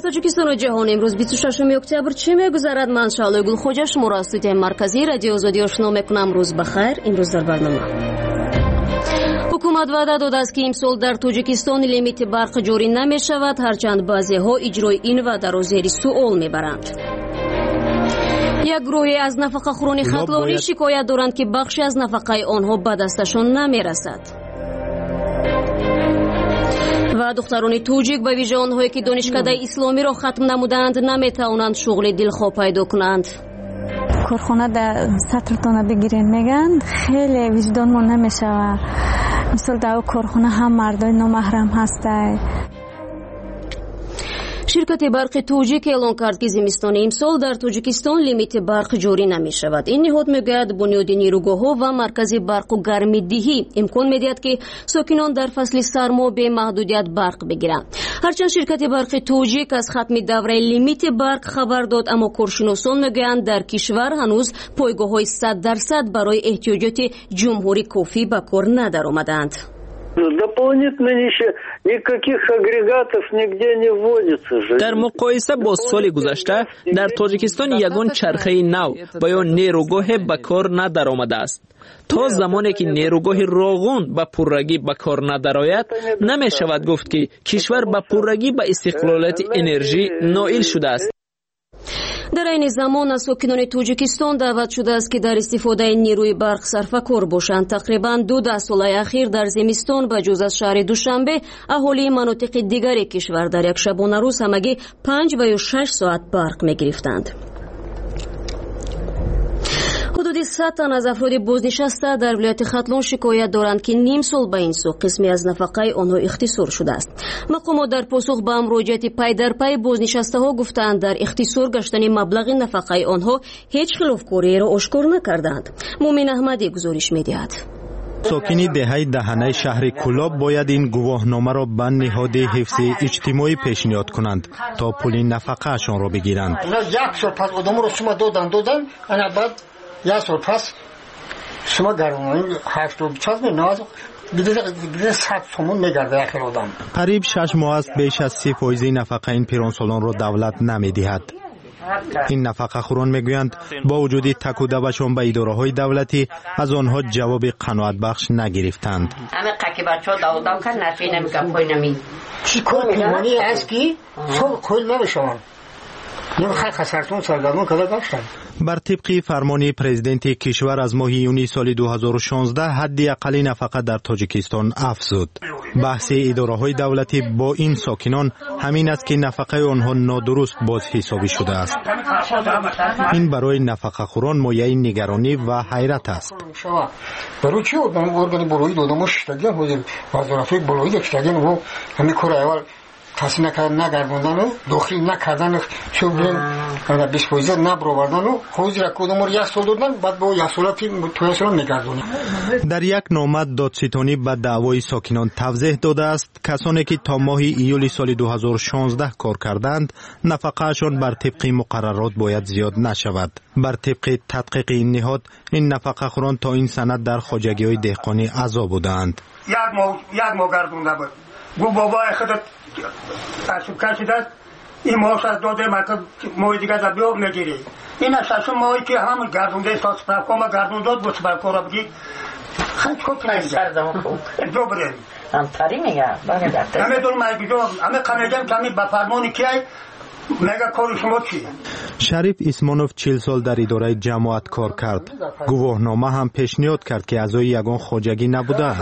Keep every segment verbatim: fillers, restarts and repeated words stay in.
тоҷикистону ҷаҳон имрӯз бисту шашуми октябр чӣ мегузарад? ман Шаълои Гулхоҷа шуморо аз студияи марказии радиои Озодӣ ошно мекунам. рӯз бахайр. имрӯз дар барнома ҳукумат ваъда додааст ки имсол дар Тоҷикистон лимити барқ ҷорӣ намешавад, ҳарчанд баъзеҳо иҷрои ин ваъдаро зери суол мебаранд. як гурӯҳе аз нафақахӯрони хатлонӣ шикоят доранд ки бахше аз нафақаи онҳо ба дасташон намерасад. ва духтарони тоҷик ба виҷа онҳое ки донишкадаи исломиро хатм намуданд наметавонанд шуғли дилхоҳ пайдо кунанд. корхона дар сатртона бигирен меган хеле виҷдонмон намешава. мисол дар корхона ҳам мардои номаҳрам ҳастай. ширкати барқи тоҷик эълон кард ки зимистони имсол дар Тоҷикистон лимити барқ ҷорӣ намешавад. ин ниҳод мегӯяд бунёди нерӯгоҳҳо ва маркази барқу гармидиҳӣ имкон медиҳад ки сокинон дар фасли сармо бемаҳдудият барқ бигиранд. ҳарчанд ширкати барқи тоҷик аз хатми давраи лимити барқ хабар дод, аммо коршиносон мегӯянд дар кишвар ҳанӯз пойгоҳҳои сад дарсад барои эҳтиёҷоти ҷумҳурӣ кофӣ ба кор надаромаданд. Дополнительно еще никаких агрегатов нигде не вводится. Дар муқоиса бо соли гузашта дар Тоҷикистон ягон чархаи нав ба ё нерӯгоҳе ба кор надаромадааст. то замоне ки нерӯгоҳи роғун ба пуррагӣ ба кор надарояд, намешавад гуфт ки кишвар ба пуррагӣ ба истиқлолияти энержӣ ноил шудааст. дар айни замон аз сокинони Тоҷикистон даъват шудааст ки дар истифодаи нерӯи барқ сарфакор бошанд. тақрибан ду даҳсолаи ахир дар зимистон ба ҷуз аз шаҳри Душанбе аҳолии манотиқи дигари кишвар дар як шабонарӯз ҳамагӣ панҷ ва ё шаш соат барқ мегирифтанд. ҳудуди сад тан аз афроди бознишаста дар вилояти Хатлон шикоят доранд ки ним сол ба ин су қисми аз нафақаи онҳо ихтисор шудааст. мақомот дар посух ба муроҷиати пай дар пай бознишастаҳо гуфтанд дар ихтисор гаштани маблағи нафақаи онҳо ҳеҷ хилофкориеро ошкор накарданд. Мумин Аҳмадӣ гузориш медиҳад. сокини деҳаи даҳанаи шаҳри Кӯлоб бояд ин гувоҳномаро ба ниҳоди ҳифзи иҷтимоӣ пешниҳод кунанд то пули нафақаашонро бигиранд. як сол пас одаморо шумо додан додан ана баъд یک سال پس شما گردون هفتاد چند نواز بیده صد سومون میگرده اخیر آدم. قریب شش ماه است بیش از سی فیصد نفقه این پیرانسالان را دولت نمیدهد. این نفقه خوران میگویند با وجود تکوده‌شان به اداره‌های دولتی از آنها جواب قناعت بخش نگرفتند. همه قکی بچه‌ها داودام کن نفی نمیگم پای نمی. چی کار پیمانی است که صبح کل نمیشون. نمیخواد خسارتون سرگردون کده داشتن. بر طبق فرمان پرزیدنت کشور از ماه یونی سال دو هزار و شانزده حد اقلی نفقه در تاجیکستان افزود. بحث اداره‌های دولتی با این ساکنان همین است که نفقه آنها نادرست باز حسابی شده است. این برای نفقه خوران مایه نگرانی و حیرت است. برای چی ارگان ارگان بالایی دادم شدگان بود وزارت‌های بالایی داشتن و همین کار اول کسی نکردن نگردوندن و داخلی نکردن چون بیان بیست فیصد نبروردن و حاضر کدوم رو یک سال دادن بعد با یک سالاتی توی سال میگردونن. در یک نامه دادستانی به دعوای ساکنان توضیح داده است کسانی که تا ماه ایول سال دو هزار و شانزده کار کردند نفقه‌شان بر طبق مقررات باید زیاد نشود. بر طبق تدقیق این نهاد این نفقه خوران تا این سند در خواجگی‌های دهقانی اعضا بودند. یک ماه یک ماه گردونده بود. گو بابا خودت تاسو کشیدت این ماه از داده مکه ماه دیگه از بیاب نگیری این اساس ماهی که هم گردونده ساس پرکوما گردون داد بود پرکورا بگی خیلی خوب سردم خوب دو بریم هم تاری میگه همه دور مایگی دو همه قمیدم کمی با فرمانی که مگه کاری شما چی؟ شریف اسمانوف چهل سال در اداره جماعت کار کرد. گواهنامه هم پیشنهاد کرد که اعضای یگان خواجگی نبوده است.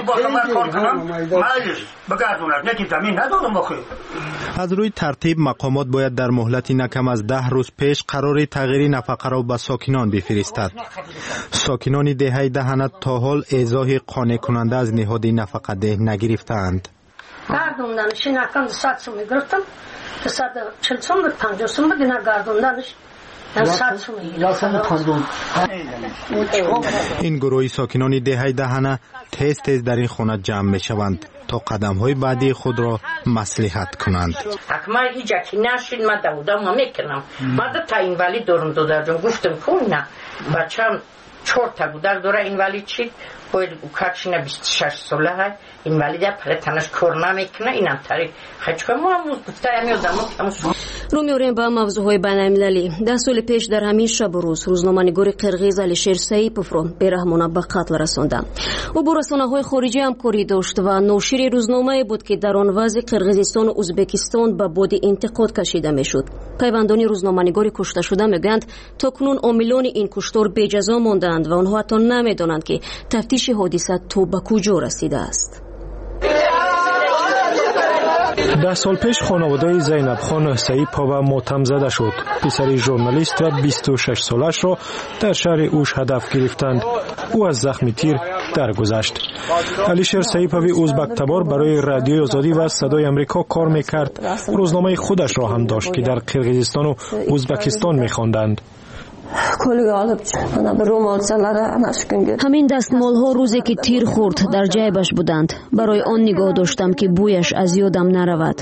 از روی ترتیب مقامات باید در مهلت نکم از ده روز پیش قرار تغییر نفقه را به ساکنان بفرستد. ساکنان دهه دهنه تا حال ایضاح قانع کننده از نهاد نفقه ده نگرفتند. گردوندن شینکان صد سوم گرفتم. صد چهل سوم بود پنجاه سوم بود اینا گردوندنش این گروه ساکنان دهه دهنه تیز تیز در این خانه جمع می شوند تا قدم های بعدی خود را مصلحت کنند. اکمال هیچ اکی نشید من دودم ما میکنم من تا این ولی دارم دو در جون گفتم کن نه بچم چهار تا در دوره این ولی چید باید کارشینه بیست و شش ساله های این ولی در پره تنش کار نمیکنه اینم تاری خیلی ما هم گفته همیو دمو رو میوریم با موضوعهای بین‌المللی. ده سال پیش در همین شب و روز روزنامه‌نگار قرغیز علیشیر سیپوف را بی‌رحمانه به قتل رساند. او با رسانه‌های خارجی همکاری داشت و ناشر روزنامه بود که در آن وضع قرغیزستان و ازبکستان به باد انتقاد کشیده میشد. پیوندان روزنامه‌نگار کشته شده میگویند تاکنون عاملان این کشتار بجزا ماندند و آنها حتی نمیدانند که تفتیش حادثه تا به کجا رسیده است. ده سال پیش خانواده زینب خان سیپوف ماتم زده شد. پسر ژورنالیست و بیست و شش سالش را در شهر اوش هدف گرفتند. او از زخم تیر درگذشت. علیشیر سیپوف ازبک تبار برای رادیوی آزادی و صدای آمریکا کار میکرد. روزنامه خودش را هم داشت که در قرغیزستان و ازبکستان میخواندند. همین دستمال ها روزی که تیر خورد در جیبش بودند. برای آن نگاه داشتم که بویش از یادم نرود.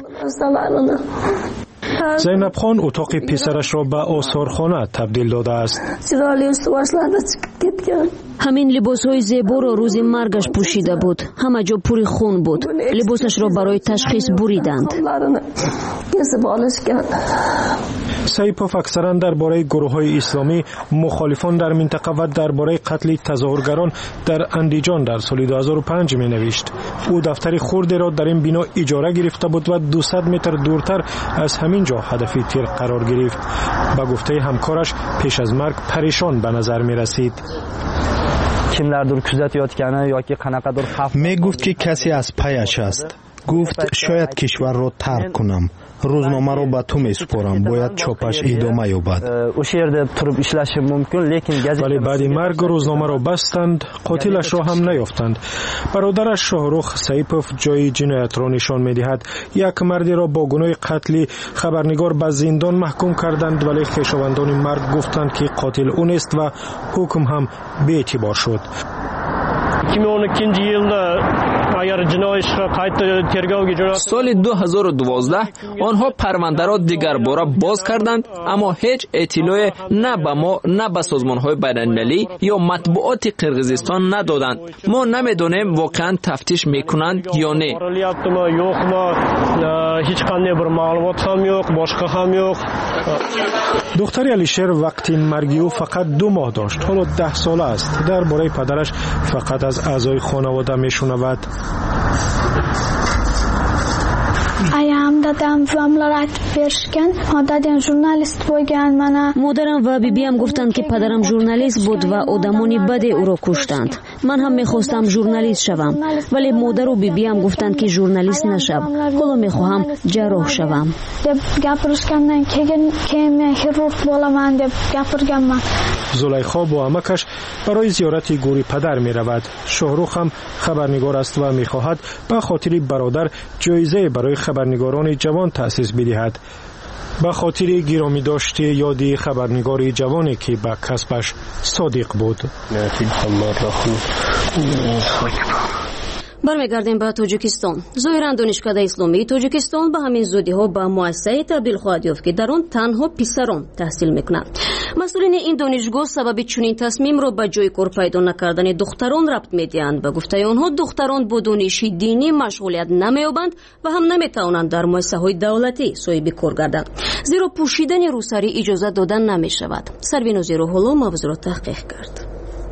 زینب خان اتاق پسرش را به آثارخانه تبدیل داده است. همین لباس های زیبا را روز مرگش پوشیده بود. همه جا پوری خون بود. لباسش را برای تشخیص بریدند. سیپوف اکثرا درباره گروه‌های اسلامی مخالفان در منطقه و درباره قتل تظاهرگران در اندیجان در سال دو هزار و پنج می‌نوشت. او دفتر خردی را در این بنا اجاره گرفته بود و دویست متر دورتر از همین جا هدف تیر قرار گرفت. با گفته همکارش پیش از مرگ پریشان به نظر می‌رسید. می گفت که کسی از پیش است. گفت شاید کشور را ترک کنم. روزنامه را به تو می سپارم. باید چاپش ادامه یابد. ولی بعد مرگ روزنامه را بستند. قاتلش را هم نیافتند. برادرش شاهرخ سیپوف جای جنایت را نشان می دهد. یک مردی را با گناه قتل خبرنگار به زندان محکوم کردند ولی خویشاوندان مرگ گفتند که قاتل او نیست و حکم هم بی اعتبار شد. سال دو هزار و دوازده آنها پرونده را دیگر باره باز کردند اما هیچ اطلاعی نه به ما نه به سازمان‌های بین‌المللی یا مطبوعات قرغیزستان ندادند. ما نمیدانیم واقعا تفتیش میکنند یا نه. دختر علیشیر وقتی مرگ او فقط دو ماه داشت. حالا ده ساله است. درباره پدرش فقط از اعضای خانواده میشنود. Ayağım dadam vamlar aytib berishgan. Dadam jurnalist bo'lgan mana. مادرم و بیبیم گفتند که پدرم ژورنالیست بود و آدمانی بدی او را کشتند. من هم میخواستم ژورنالیست شوم ولی مادر و بیبیم گفتند که ژورنالیست نشم. حالا میخواهم جراح شوم. deb gapirishgandan keyin keyin men xirurg bo'laman deb gapirganman. زلیخا با عمکش برای زیارت گوری پدر می رود. شاهرخ هم خبرنگار است و می خواهد به خاطر برادر جایزه برای خبرنگاران جوان تأسیس بدهد. به خاطر گرامی داشته یادی خبرنگاری جوانی که به کسبش صادق بود. برمیگردیم به تاجیکستان. ظاهرا دانشکده اسلامی تاجیکستان به همین زودی ها به مؤسسه تبدیل خواهد یافت که در آن تنها پسران تحصیل میکنند. مسئولین این دانشگاه سبب چنین تصمیم را به جای کار پیدا نکردن دختران ربط میدهند. به گفته آنها دختران با دانش دینی مشغولیت نمییابند و هم نمیتوانند در مؤسسه های دولتی صاحب کار گردند زیرا پوشیدن روسری اجازه دادن نمیشود. سروین زیرو هولو موضوع را تحقیق کرد.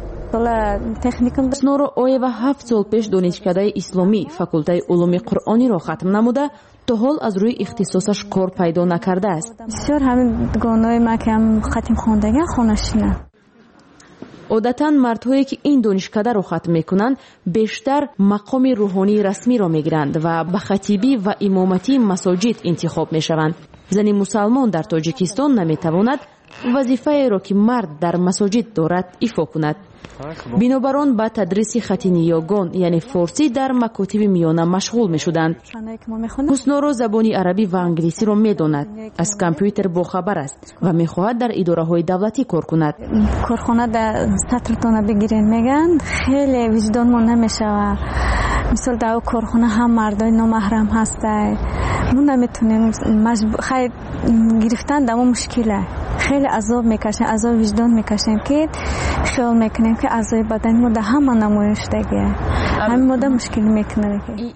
снора ой ва ҳафт сол пеш донишкадаи исломӣ факултаи улуми қуръониро хатм намуда то ҳол аз рӯи ихтисосаш кор пайдо накардааст. бисёр ҳамин дугонаҳои ма ки ҳам хатим хондаган хонашина. одатан мардҳое ки ин донишкадаро хатм мекунанд бештар мақоми рӯҳонии расмиро мегиранд ва ба хатибӣ ва имоматии масоҷид интихоб мешаванд. зани мусалмон дар тоҷикистон наметавонад وظیفه را که مرد در مساجد دارد ایفا کند. بنابر آن با تدریس خط نیاگان یعنی فارسی در مکاتب میانه مشغول می شدند. حسنا را زبان عربی و انگلیسی را می داند. از کامپیوتر باخبر است و می خواهد در اداره های دولتی کار کند. کارخانه در سطرتان بگیرین میگن خیلی وجدان ما نمیشه. مثلا در کارخانه هم مردای نامحرم هسته. ما نمیتونیم خیلی گرفتن در ما مشکله. خیلی عذاب میکشیم، عذاب وجدان میکشیم که خیال میکنیم که اعضای بدن ما در همه نمایش دیگه همین ماده مشکل میکنه.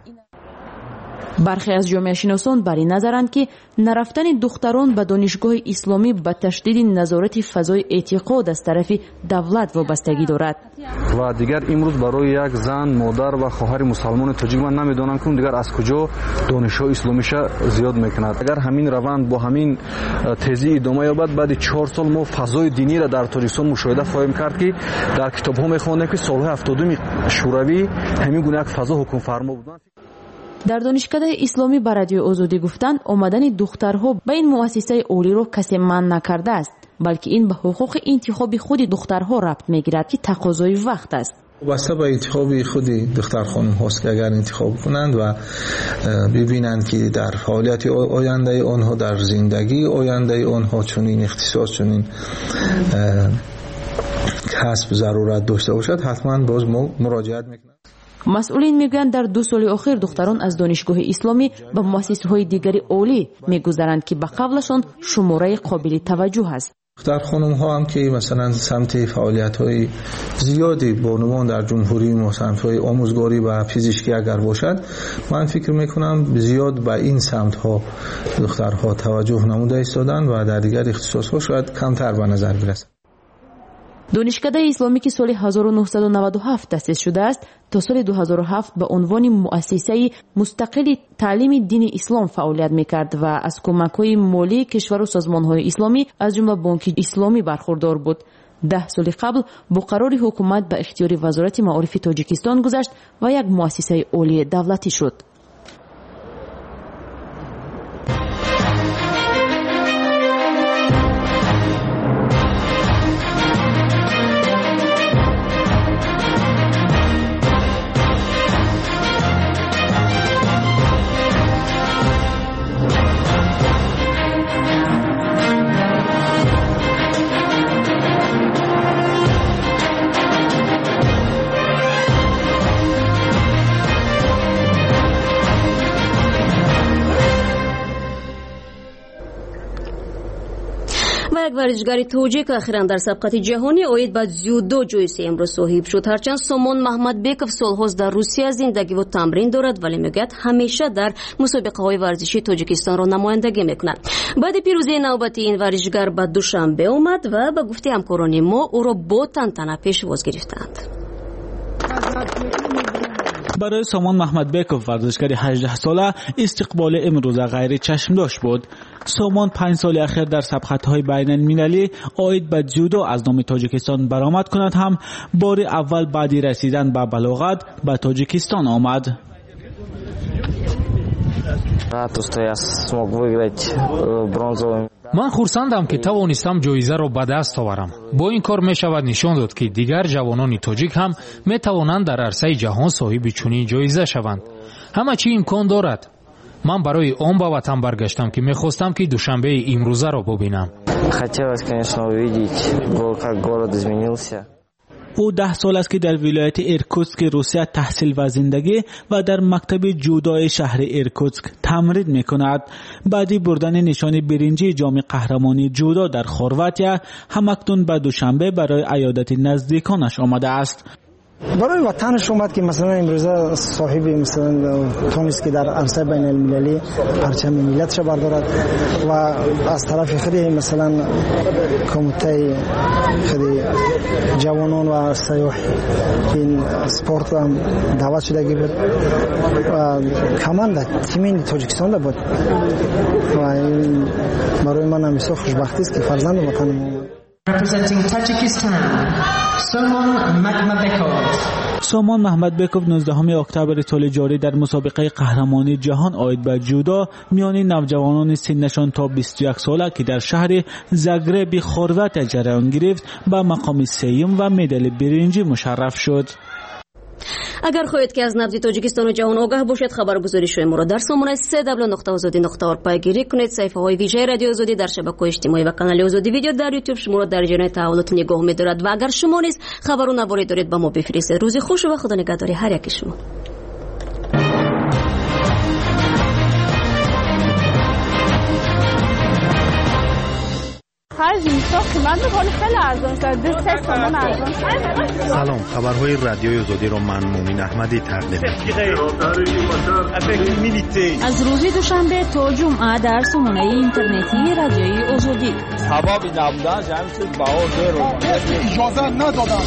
برخی از جامعه شناسان بر این نظرند که نرفتن دختران به دانشگاه اسلامی به تشدید نظارت فضای اعتقاد از طرف دولت وابستگی دارد. و دیگر امروز برای یک زن، مادر و خواهر مسلمان تاجیک من نمیدونم که دیگر از کجا دانشگاه اسلامیش زیاد میکند. اگر همین روند با همین تیزی ادامه یابد بعد چهار سال ما فضای دینی را در تاجیکستان مشاهده خواهیم کرد که در کتاب‌ها میخوانیم که سالهای هفتادم شوروی همین گونه یک فضا حکم فرما بود. در دانشکده اسلامی به رادیو آزادی گفتند آمدن دخترها به این مؤسسه اولی را کسی منع نکرده است، بلکه این به حقوق انتخاب خود دخترها ربط میگیرد که تقاضای وقت است. واسه به انتخاب خود دختر خانم هاست که اگر انتخاب کنند و ببینند که در حالت آینده آنها، در زندگی آینده آنها چنین اختصاص، چنین کسب ضرورت داشته باشد، حتما باز مراجعت میکنند. مسئولین میگویند در دو سال اخیر دختران از دانشگاه اسلامی به مؤسسه‌های دیگری عالی میگذرند که به قبلشان شماره قابل توجه است. دختر خانم ها هم که مثلا سمت فعالیت های زیادی بانوان در جمهوری ما، سمت های آموزگاری و پزشکی اگر باشد، من فکر میکنم زیاد به این سمت ها دخترها توجه نموده ایستادن و در دیگر اختصاص ها شاید کمتر به نظر برسد. دانشکده اسلامی که سال هزار و نهصد و نود و هفت تأسیس شده است تا سال دو هزار و هفت به عنوان مؤسسه مستقل تعلیم دین اسلام فعالیت میکرد و از کمک‌های مالی کشور و سازمان‌های اسلامی از جمله بانک اسلامی برخوردار بود. ده سال قبل با قرار حکومت به اختیار وزارت معارف تاجیکستان گذشت و یک مؤسسه عالی دولتی شد. یک ورزشکار توجیک اخیراً در سبقت جهانی اوید به زیودو جایزه امروز صاحب شد. هرچند سامان محمدبکov سالهاست در روسیه زندگی و تمرین دارد ولی میگوید همیشه در مسابقه های ورزشی تاجیکستان را نمایندگی میکند. بعد پیروزی نوبتی این ورزشکار به دوشنبه اومد و به گفته همکاران ما او را با تنتنه پیشواز گرفتند. برای سامان محمدبکov ورزشکار هجده ساله استقبال امروز غیر چشمداش بود. سامان پنج سال اخیر در سبقت‌های بین المللی عاید به جودو از نام تاجیکستان برآمد کند هم بار اول بعد رسیدن به بلاغت به تاجیکستان آمد. من خرسندم که توانستم جایزه را به دست آورم. با این کار می شود نشان داد که دیگر جوانان تاجیک هم می توانند در عرصه جهان صاحب چنین جایزه شوند. همه چی امکان دارد. من برای آن به وطن برگشتم که می خواستم که دوشنبه امروزه را ببینم. او ده سال است که در ولایت ایرکوتسک روسیه تحصیل و زندگی و در مکتب جودوی شهر ایرکوتسک تمرین می کند. بعدی بردن نشان برنجی جام قهرمانی جودو در خرواتیا همکنون به دوشنبه برای عیادت نزدیکانش آمده است. برای وطنش اومد که مثلا امروزه صاحب مثلا تونست که در عرصه بین المللی پرچم ملتش بردارد و از طرف خودی مثلا کمیته خودی جوانان و سیاح این سپورت هم دعوت شده بود و کمانده تیمین تاجیکستان بود و این برای من همیشه خوشبختی است که فرزند وطنم. Representing Tajikistan, Salman Makhmadbekov. سامان محمد بیکوف نوزدهم اکتبر سال جاری در مسابقه قهرمانی جهان عاید به جودو میان نوجوانان سنشان تا بیست و یک ساله که در شهر زاگرب خرواتیا جریان گرفت به مقام سوم و مدال برنجی مشرف شد. اگر خواهید که از نبض تاجیکستان و جهان آگاه باشید خبرگزاری شوی ما را در سامانه سه دبلیو نقطه آزادی نقطه آر پیگیری کنید. صفحه های ویژه رادیو آزادی در شبکه‌های اجتماعی و کانال آزادی ویدیو در یوتیوب شما را در جریان تحولات نگاه می‌دارد و اگر شما نیز خبر و نواری دارید به ما بفرستید. روز خوش و خدا نگهداری هر یک شما. سلام، خبرهای رادیوی آزادی را من مومن احمدی تقدیم می‌کنم. از روز دوشنبه تا جمعه در سامانه اینترنتی رادیوی آزادی. سبب نبودن جمعیت بهادر رو اجازه ندادن.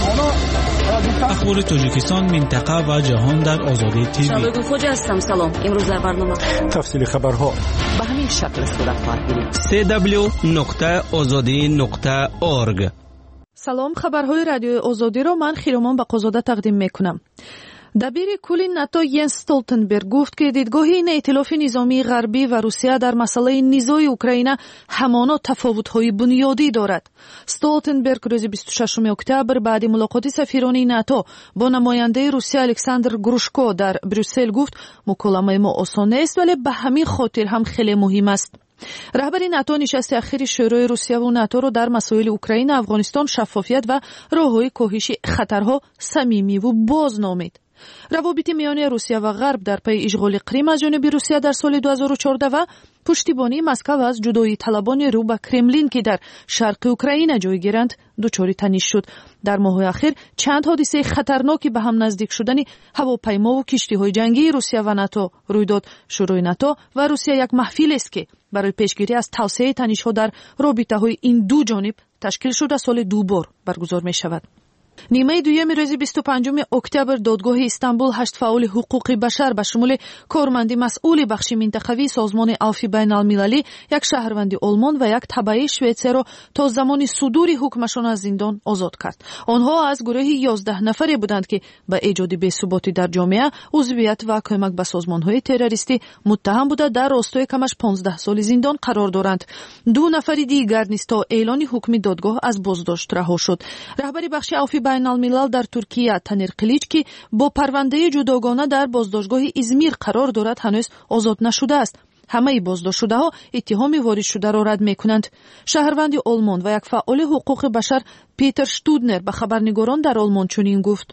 اخبار تاجیکستان، منطقه و جهان در آزادی تیوی. شبگو خوجا هستم. سلام. امروز در برنامه تفصیل خبرها به همین شکل صورت خواهد سه دبلیو نقطه آزادی نقطه اورگ. سلام، خبرهای رادیو آزادی رو من خیرومان بقازاده تقدیم میکنم. دبیر کل ناتو ینس استولتنبرگ گفت که دیدگاه این ائتلاف نظامی غربی و روسیه در مسئله نزاع اوکراین همانا تفاوت‌های بنیادی دارد. استولتنبرگ روز بیست و ششم اکتبر بعد ملاقات سفیران ناتو با نماینده روسیه الکساندر گروشکو در بروسل گفت مکالمه ما آسان نیست ولی به همین خاطر هم خیلی مهم است. رهبر ناتو نشست اخیر شورای روسیه و ناتو را در مسائل اوکراین، افغانستان، شفافیت و راه‌های کاهش خطرها صمیمی و باز نامید. روابط میان روسیه و غرب در پی اشغال کریم از جانب روسیه در سال دو هزار و چهارده و پشتیبانی مسکو از جدایی طلبان رو به کرملین که در شرق اوکراین جای گیرند دچار تنش شد. در ماه اخیر چند حادثه خطرناکی به هم نزدیک شدن هواپیما و کشتی‌های جنگی روسیه و ناتو روی داد. شورای ناتو و روسیه یک محفل است که برای پیشگیری از توسعه تنش‌ها در رابطه‌های این دو جانب تشکیل شده سال دو بار برگزار می‌شود. نیمه دویم روز بیست و پنجم اکتبر دادگاه استانبول هشت فعال حقوق بشر به شمول کارمند مسئول بخش منطقوی سازمان عفو بین المللی، یک شهروند آلمان و یک تبع شوئیسری را تا زمان صدور حکمشان از زندان آزاد کرد. آنها از گروه یازده نفری بودند که به ایجاد بی‌ثباتی در جامعه، عضویت و کمک به سازمان‌های تروریستی متهم بوده در راستای کمش پانزده سال زندان قرار دارند. دو نفر دیگر نیز تا اعلان حکم دادگاه از بازداشت رها شد. رهبر بخش عفو بین الملل در ترکیه تنیر قلیچ که با پرونده جداگانه در بازداشتگاه ازمیر قرار دارد هنوز آزاد نشده است. همه بازداشت شده ها اتهام وارد شده را رد میکنند. شهروند آلمان و یک فعال حقوق بشر پیتر شتودنر به خبرنگاران در آلمان چنین گفت: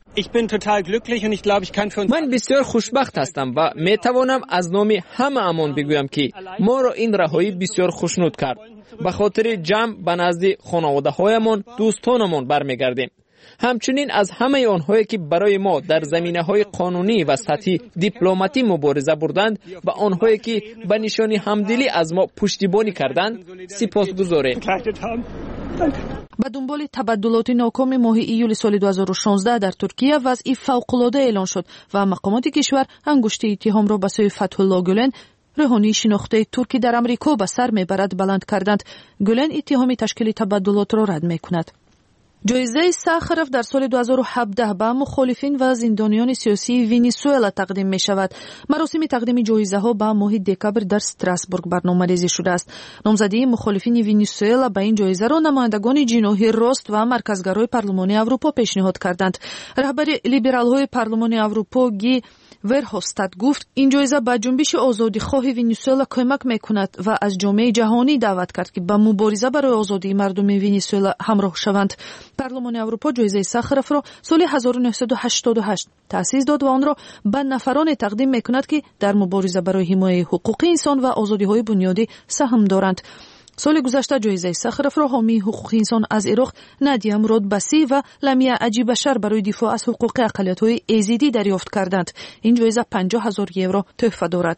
من بسیار خوشبخت هستم و میتوانم از نام همه امان بگویم که ما را این رهایی بسیار خوشنود کرد. به خاطر جمع به نزد خانواده هایمان، دوستانمان برمیگردیم. همچنین از همه آنهایی که برای ما در زمینه‌های قانونی و سطحی دیپلماتی مبارزه بردند و آنهایی که به نشانی همدلی از ما پشتیبانی کردند سپاسگزاریم. به دنبال تبدلات ناکام ماه ایول سال دو هزار و شانزده در ترکیه وضعی فوق‌العاده اعلان شد و مقامات کشور انگشت اتهام را به سوی فتح‌الله گلن، روحانی شناخته ترکی در امریکا به سر میبرد بلند کردند. گلن اتهام تشکیل تبدلات را رد میکند. جایزه ساخروف در سال دو هزار و هفده به مخالفین و زندانیان سیاسی ونزوئلا تقدیم می شود. مراسم تقدیم جایزه ها به ماه دکبر در استراسبورگ برنامه‌ریزی شده است. نامزدی مخالفین ونزوئلا به این جایزه را نمایندگان جناحی راست و مرکزگرای پارلمان اروپا پیشنهاد کردند. رهبر لیبرال های پارلمان اروپا گی ورهوستاد گفت این جایزه به جنبش آزادیخواه ونزوئلا کمک میکند و از جامعه جهانی دعوت کرد که به مبارزه برای آزادی مردم ونزوئلا همراه شوند. پارلمان اروپا جایزه ساخروف را سال هزار و نهصد و هشتاد و هشت تأسیس داد و آن را به نفران تقدیم میکند که در مبارزه برای حمایت حقوق انسان و آزادی‌های بنیادی سهم دارند. سال گذشته جایزه ساخروف را حامی حقوق انسان از عراق نادیا مرادبسی و لمیع عجیبشر برای دفاع از حقوق اقلیت‌های ایزیدی دریافت کردند. این جایزه پنجاه هزار یورو تحفه دارد.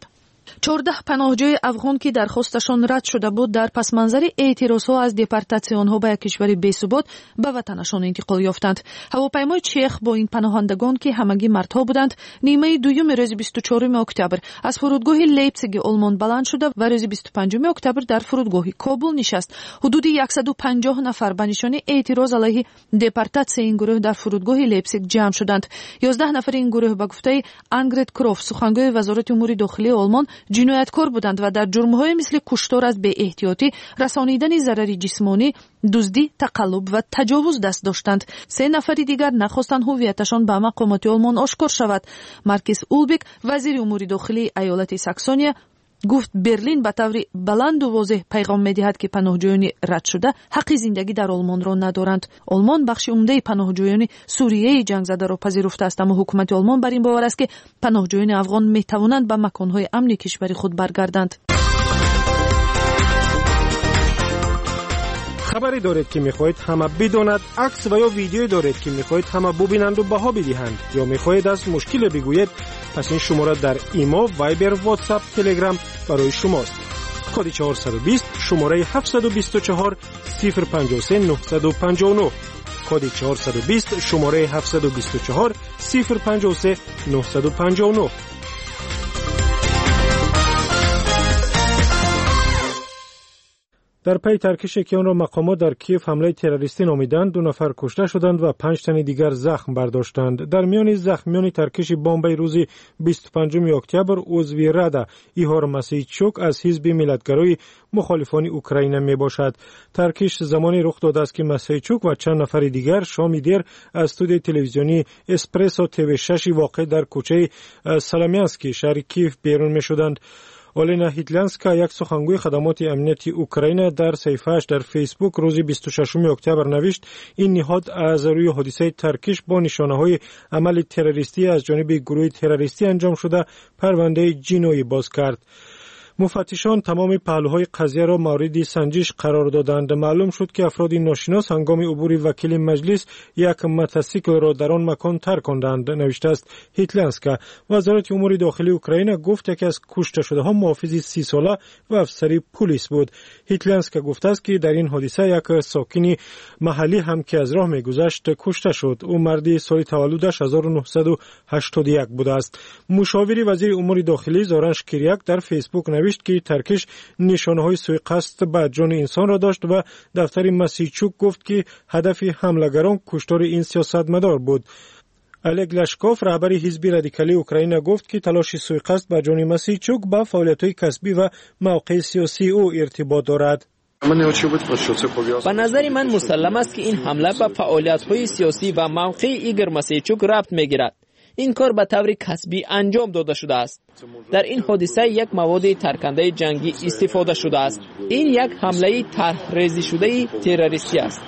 چهارده پناهجوی افغان که درخواستشان رد شده بود در پس منظر اعتراضها از دپارتاسیونها به یک کشور بی‌ثبات به وطنشان انتقال یافتند. هواپیمای چرخ با این پناهندگان که همگی مردها بودند نیمه دوم روز بیست و چهارم اکتبر از فرودگاه لیپزیگ آلمان بلند شده و روز بیست و پنجم اکتبر در فرودگاه کابل نشست. حدود صد و پنجاه نفر به نشانه اعتراض علیه دپارتاسیون این گروه در فرودگاه لیپزیگ جمع شدند. یازده نفر این گروه به گفته آنگرت کروف سخنگوی وزارت امور داخلی آلمان جنایتکار بودند و در جرم‌های مثل کشتار از بی احتیاطی، رسانیدن ضرر جسمانی، دزدی، تقلب و تجاوز دست داشتند. سه نفر دیگر نخواستند هویتشان به مقامات آلمان آشکار شود. مارکوس اولبیک وزیر امور داخلی ایالت ساکسونیا گفت برلین به طور بلند و واضح پیغام می‌دهد که پناهجویان رد شده حق زندگی در آلمان را ندارند. آلمان بخش عمده پناهجویان سوریه جنگ زده را پذیرفته است، اما حکومت آلمان بر این باور است که پناهجویان افغان می‌توانند به مکان‌های امن کشور خود برگردند. خبری دارید که میخواهید همه بداند، عکس و یا ویدیویی دارید که میخواهید همه ببینند و بها بدهند، یا میخواهید از مشکل بگویید، پس این شماره در ایما، وایبر، واتساپ، تلگرام برای شماست. کد چهارصد و بیست شماره هفتصد و بیست و چهار صفر پنجاه و سه نهصد و پنجاه و نه. کد چهارصد و بیست شماره هفتصد و بیست و چهار صفر پنجاه و سه نهصد و پنجاه و نه. در پی ترکش که آن را مقامات در کیف حمله تروریستی نامیدند، دو نفر کشته شدند و پنج تن دیگر زخم برداشتند. در میان زخمیان ترکش بمب روز بیست و پنجم اکتبر عضو ردا ایهار مسیچوک از حزب ملتگرای مخالفان اوکراین می باشد. ترکش زمانی رخ داده است که مسیچوک و چند نفر دیگر شام دیر از استودیوی تلویزیونی اسپرسو تیوی شش واقع در کوچه سلامیانسکی شهر کیف بیرون می شدند. اولنا هیتلانسکا یک سخنگوی خدمات امنیتی اوکراین در صفحه‌اش در فیسبوک روز بیست و ششم اکتبر نوشت این نهاد از روی حادثه ترکش با نشانه‌های عمل تروریستی از جانب گروه تروریستی انجام شده پرونده جنایی باز کرد. مفتشان تمام پهلوهای قضیه را مورد سنجش قرار دادند. معلوم شد که افراد ناشناس هنگام عبور وکیل مجلس یک موتورسیکل را در آن مکان ترک کردند، نوشته است هیتلانسکا. وزارت امور داخلی اوکراین گفت که از کشته شده ها محافظ سی ساله و افسری پلیس بود. هیتلانسکا گفته است که در این حادثه یک ساکن محلی هم که از راه می‌گذشت کشته شد. او مردی سال تولدش هزار و نهصد و هشتاد و یک بوده است. مشاور وزیر امور داخلی زوران شکریاک در فیسبوک نوشت که ترکش نشانه‌های سوءقصد به جان انسان را داشت و دفتر مسیچوک گفت که هدف حمله‌گران کشتار این سیاستمدار بود. الگ لشکوف رهبر حزب رادیکالی اوکراین گفت که تلاش سوءقصد به جان مسیچوک با فعالیت‌های کسبی و موقع سیاسی او ارتباط دارد. به نظر من مسلم است که این حمله به فعالیت‌های سیاسی و موقع ایگور مسیچوک ربط می‌گیرد. این کار به طور کسبی انجام داده شده است. در این حادثه یک مواد ترکنده جنگی استفاده شده است. این یک حمله طرح‌ریزی شده تروریستی است.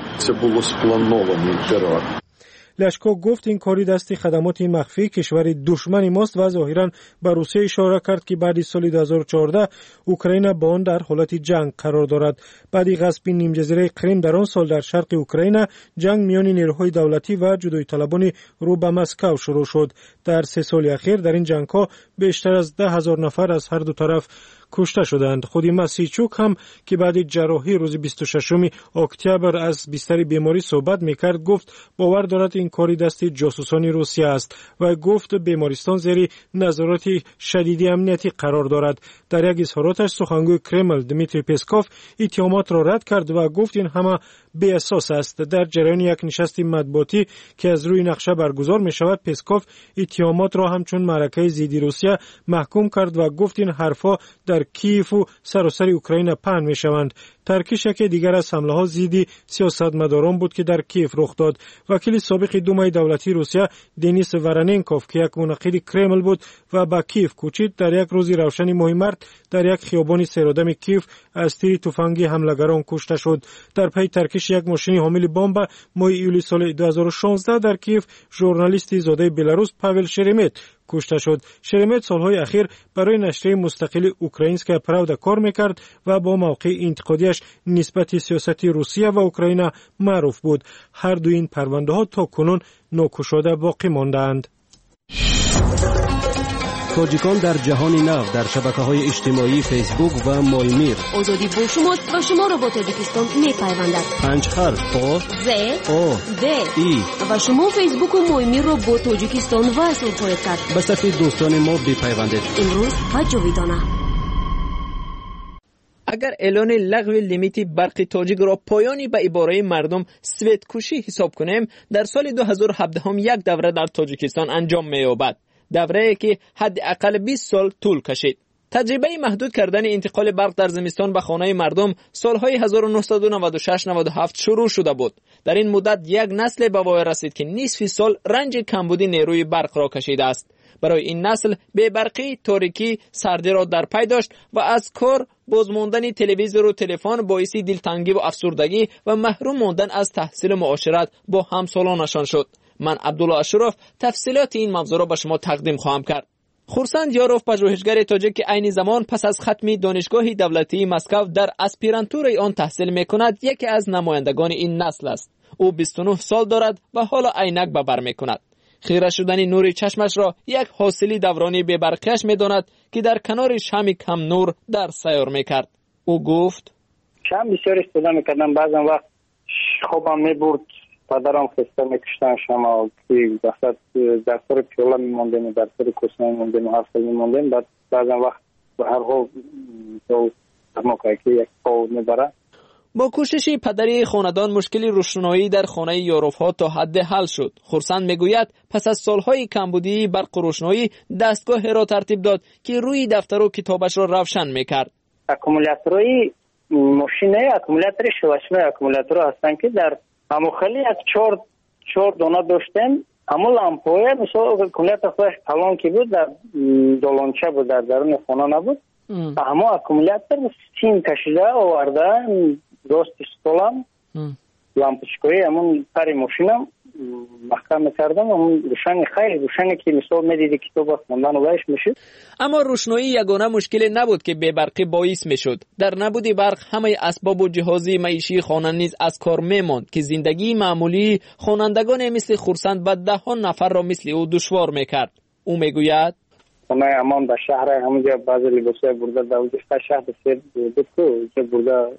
لشکو گفت این کاری دستی خدمات مخفی کشور دشمن ماست و ظاهراً به روسیه اشاره کرد که بعد از سال دو هزار و چهارده اوکراین با آن در حالت جنگ قرار دارد. بعد از غصب نیم جزیره کریم در آن سال در شرق اوکراین، جنگ میان نیروهای دولتی و جدایی طلبان رو به مسکو شروع شد. در سه سال اخیر در این جنگ‌ها بیشتر از ده هزار نفر از هر دو طرف کشته شدند. خود مسیچوک هم که بعد جراحی روز بیست و ششم اکتبر از بستر بیماری صحبت میکرد گفت باور دارد این کاری دست جاسوسان روسیه است و گفت بیمارستان زیر نظارت شدید امنیتی قرار دارد. در یک اظهاراتش سخنگوی کرمل دمیتری پسکوف اتهامات را رد کرد و گفت این همه بی اساس است. در جریان یک نشست مطبوعاتی که از روی نقشه برگزار می شود، پسکوف اتهامات را همچون معرکه ضد روسیه محکوم کرد و گفت این حرفا در کیف و سراسر اوکراین پهن می شوند. ترکیش که دیگر از حمله ها ضد سیاستمداران بود که در کیف رخ داد. وکیل سابق دومای دولتی روسیه دنیس وراننکوف که یک منقد کرمل بود و به کیف کوچید، در یک روز روشن مهمرد در یک خیابان سیرادم کیف از تیر تفنگی حمله‌گران کشته شد. در پی ترکیش یک ماشین حامل بمب ماه ایولی سال دو هزار و شانزده در کیف ژورنالیستی زاده بلاروس پاول شرمت کشته شد. شرمت سالهای اخیر برای نشریه مستقل اوکراینسکا پراودا کار میکرد و با موقع انتقادیش نسبت سیاست روسیه و اوکراین معروف بود. هر دو این پرونده ها تا کنون ناگشوده باقی ماندند. تاجیکان در جهان نو در شبکه‌های اجتماعی فیسبوک و مایمیر. آزادی با شماست و شما را با تاجیکستان می‌پیوندد. پنج حرف آ ز آ د ای و شما فیسبوک و مایمیر را با تاجیکستان وصل خواهید کرد. به صفحه دوستان ما بپیوندید. امروز و جاویدانه. اگر اعلان لغو لیمیت برق تاجیک را پایانی به عباره مردم سویت کوشی حساب کنیم، در سال دو هزار و هفده هم یک دوره در تاجیکستان انجام می‌یابد. دوره که حداقل بیست سال طول کشید. تجربه محدود کردن انتقال برق در زمستان به خانه مردم سالهای هزار و نهصد و نود و شش نود و هفت شروع شده بود. در این مدت یک نسل به وای رسید که نصف سال رنج کمبودی نیروی برق را کشیده است. برای این نسل بی برقی، تاریکی، سردی را در پی داشت و از کار بازماندن تلویزیون و تلفن باعث دلتنگی و افسردگی و محروم ماندن از تحصیل و معاشرت با همسالانشان شد. من عبدالله اشرف تفصیلات این موضوع را به شما تقدیم خواهم کرد. خورسند یاروف پژوهشگر تاجیک که عین زمان پس از ختم دانشگاه دولتی مسکو در اسپیرانتور آن تحصیل می‌کند، یکی از نمایندگان این نسل است. او بیست و نه سال دارد و حالا عینک به بر می‌کند. خیره شدن نور چشمش را یک حاصلی دورانی به برقش می‌داند که در کنار شمع کم نور در سیار می‌کرد. او گفت: شم بسیار استفاده می‌کردم، بعضا وقت خوابم می‌برد، پدرم خسته می‌کشتن شما که وقت در سر پیولا می‌ماندیم، در سر کسنه می‌ماندیم، هر سال می‌ماندیم، بعد بعضا وقت به هر حال تو موقعی که یک پاو می‌بره. با کوشش پدری خاندان مشکل روشنایی در خانه یاروف ها تا حد حل شد. خورسند میگوید پس از سالهای کمبودی برق و روشنایی دستگاهی را ترتیب داد که روی دفتر و کتابش را روشن میکرد. اکومولاتورهای ماشینه اکومولاتور شواشمه اکومولاتور هستن که در هموخلی از چهار چهار دانه داشتن. اما لامپوی مثلا اکومولاتور خودش کلان که بود در دالانچه بود، در درون خانه نبود. اما اکومولاتور سیم کشیده آورده راست استولم لامپچکوی همون پری ماشینم محکم میکردم، همون روشنی خیلی روشنی که مثال میدیدی کتاب خوندن و بهش میشد. اما روشنایی یگانه مشکل نبود که بی برقی باعث میشد. در نبود برق همه اسباب و جهازی معیشی خانه نیز از کار میماند که زندگی معمولی خوانندگان مثل خورسند و ده ها نفر را مثل او دشوار میکرد. او میگوید خونه امان در شهر همونجا بعضی لباسای برده در اونجا شهر سیر بود که برده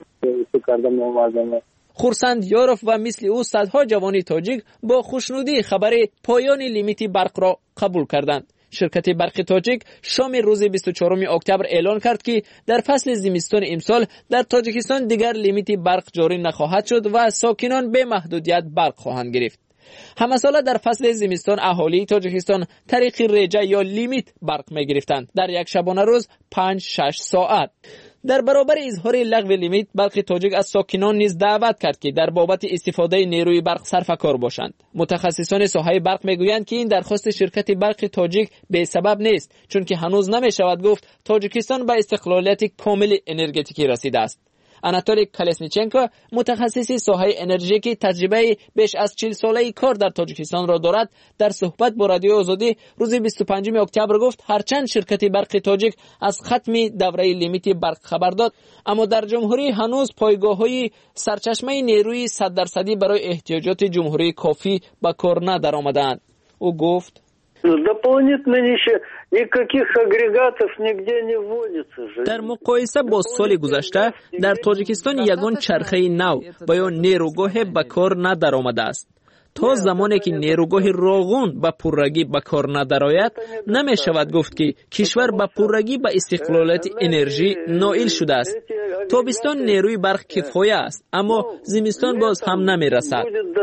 تو کردم موازنه. خورسند یاروف و مثل او صدها جوانی تاجیک با خوشنودی خبر پایان لیمیت برق را قبول کردند. شرکت برق تاجیک شام روز بیست و چهارم اکتبر اعلان کرد که در فصل زمستان امسال در تاجیکستان دیگر لیمیت برق جاری نخواهد شد و ساکنان به محدودیت برق خواهند گرفت. همه ساله در فصل زمستان اهالی تاجیکستان طریق رجه یا لیمیت برق می گرفتند در یک شبانه روز پنج شش ساعت. در برابر اظهار لغو لیمیت برق تاجیک از ساکنان نیز دعوت کرد که در بابت استفاده نیروی برق سرفکار باشند. متخصصان ساحه برق میگویند که این درخواست شرکت برق تاجیک به سبب نیست، چون که هنوز نمی شود گفت تاجیکستان به استقلالیت کامل انرژتیکی رسیده است. آناتولی کالسنیچنکو متخصص ساحه انرژی که تجربه بیش از چهل ساله کار در تاجیکستان را دارد در صحبت با رادیو آزادی روز بیست و پنجم اکتبر گفت هرچند شرکت برق تاجیک از ختم دوره لیمیت برق خبر داد، اما در جمهوری هنوز پایگاه‌های سرچشمه نیروی صد درصدی برای احتیاجات جمهوری کافی به کار ندارآمدند. او گفت дополнительно еще никаких агрегатов нигде не вводится. در مقایسه با سال گذشته در تاجیکستان یگان چرخه نو و یا نیروگاه به کار ندارآمده است. تا زمانی که نیروگاه راغون به پررگی به کار ندارآید نمی شود گفت که کشور به پررگی به استقلالیت انرژی نائل شده است. تابستان نیروی برق کفایه است، اما زمستان باز هم نمی رسد.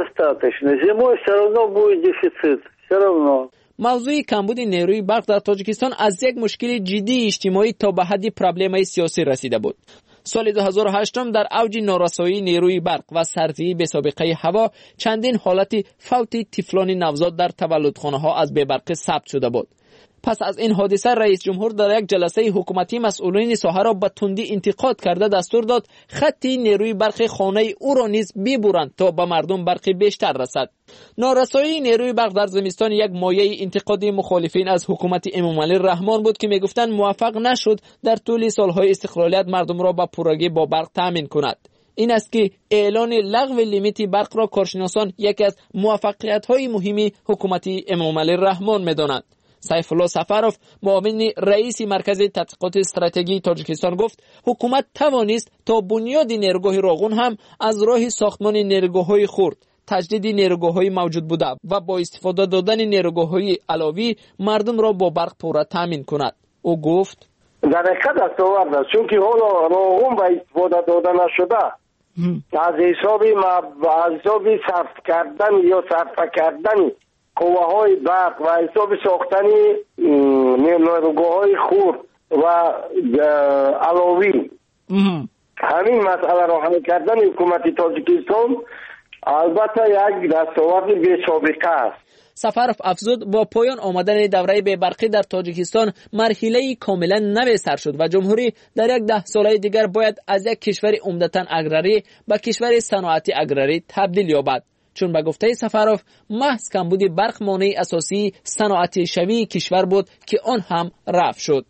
موضوع کمبود نیروی برق در تاجیکستان از یک مشکل جدی اجتماعی تا به حد پرابلم سیاسی رسیده بود. سال دو هزار و هشت در اوج نارسایی نیروی برق و سردی به سابقه هوا چندین حالت فوت طفلان نوزاد در تولدخانه ها از بی برقی ثبت شده بود. پس از این حادثه رئیس جمهور در یک جلسه حکومتی مسئولین ساحه را به تندی انتقاد کرده دستور داد خطی نیروی برق خانه او را نیز ببرند تا به مردم برق بیشتر رسد. نارسایی نیروی برق در زمستان یک مایه انتقادی مخالفین از حکومت امامعلی رحمان بود که میگفتند موفق نشد در طول سالهای استقلالیت مردم را به پررگی با برق تامین کند. این است که اعلان لغو لیمیت برق را کارشناسان یکی از موفقیت‌های مهمی حکومت امامعلی رحمان می‌دانند. سیف الله سفروف معاون رئیس مرکز تحقیقات استراتژی تاجیکستان گفت حکومت توانست تا بنیاد نیروگاه راغون هم از راه ساختمان نیروگاه‌های خرد، تجدید نیروگاه‌های موجود بوده و با استفاده دادن نیروگاه‌های علاوی مردم را با برق پوره تامین کند. او گفت در حقیقت دستاورد است، چون که حالا راغون به استفاده داده نشده از حسابی از حسابی صرف کردن یا صرف کردن قوه های برق و حساب ساختن نیروگاه های خرد و علاوی همین مسئله را حل کردن حکومت تاجیکستان البته یک دستاورد بی سابقه است. سفروف افزود با پایان آمدن دوره بی‌برقی در تاجیکستان مرحله کاملا نو سر شد و جمهوری در یک ده ساله دیگر باید از یک کشور عمدتاً اگراری به کشور صنعتی اگراری تبدیل یابد، چون به گفته سفروف محض کمبود برق مانع اساسی صنعتی شوی کشور بود که آن هم رفع شد.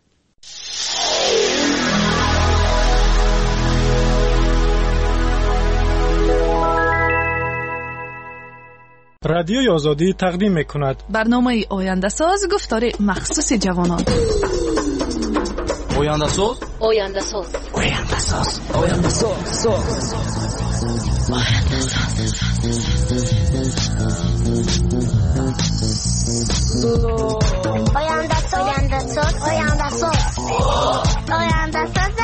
رادیوی آزادی تقدیم می‌کند برنامه آینده ساز، گفتار مخصوص جوانان. آینده ساز آینده ساز آینده ساز آینده ساز آینده ساز آینده ساز آینده ساز آینده ساز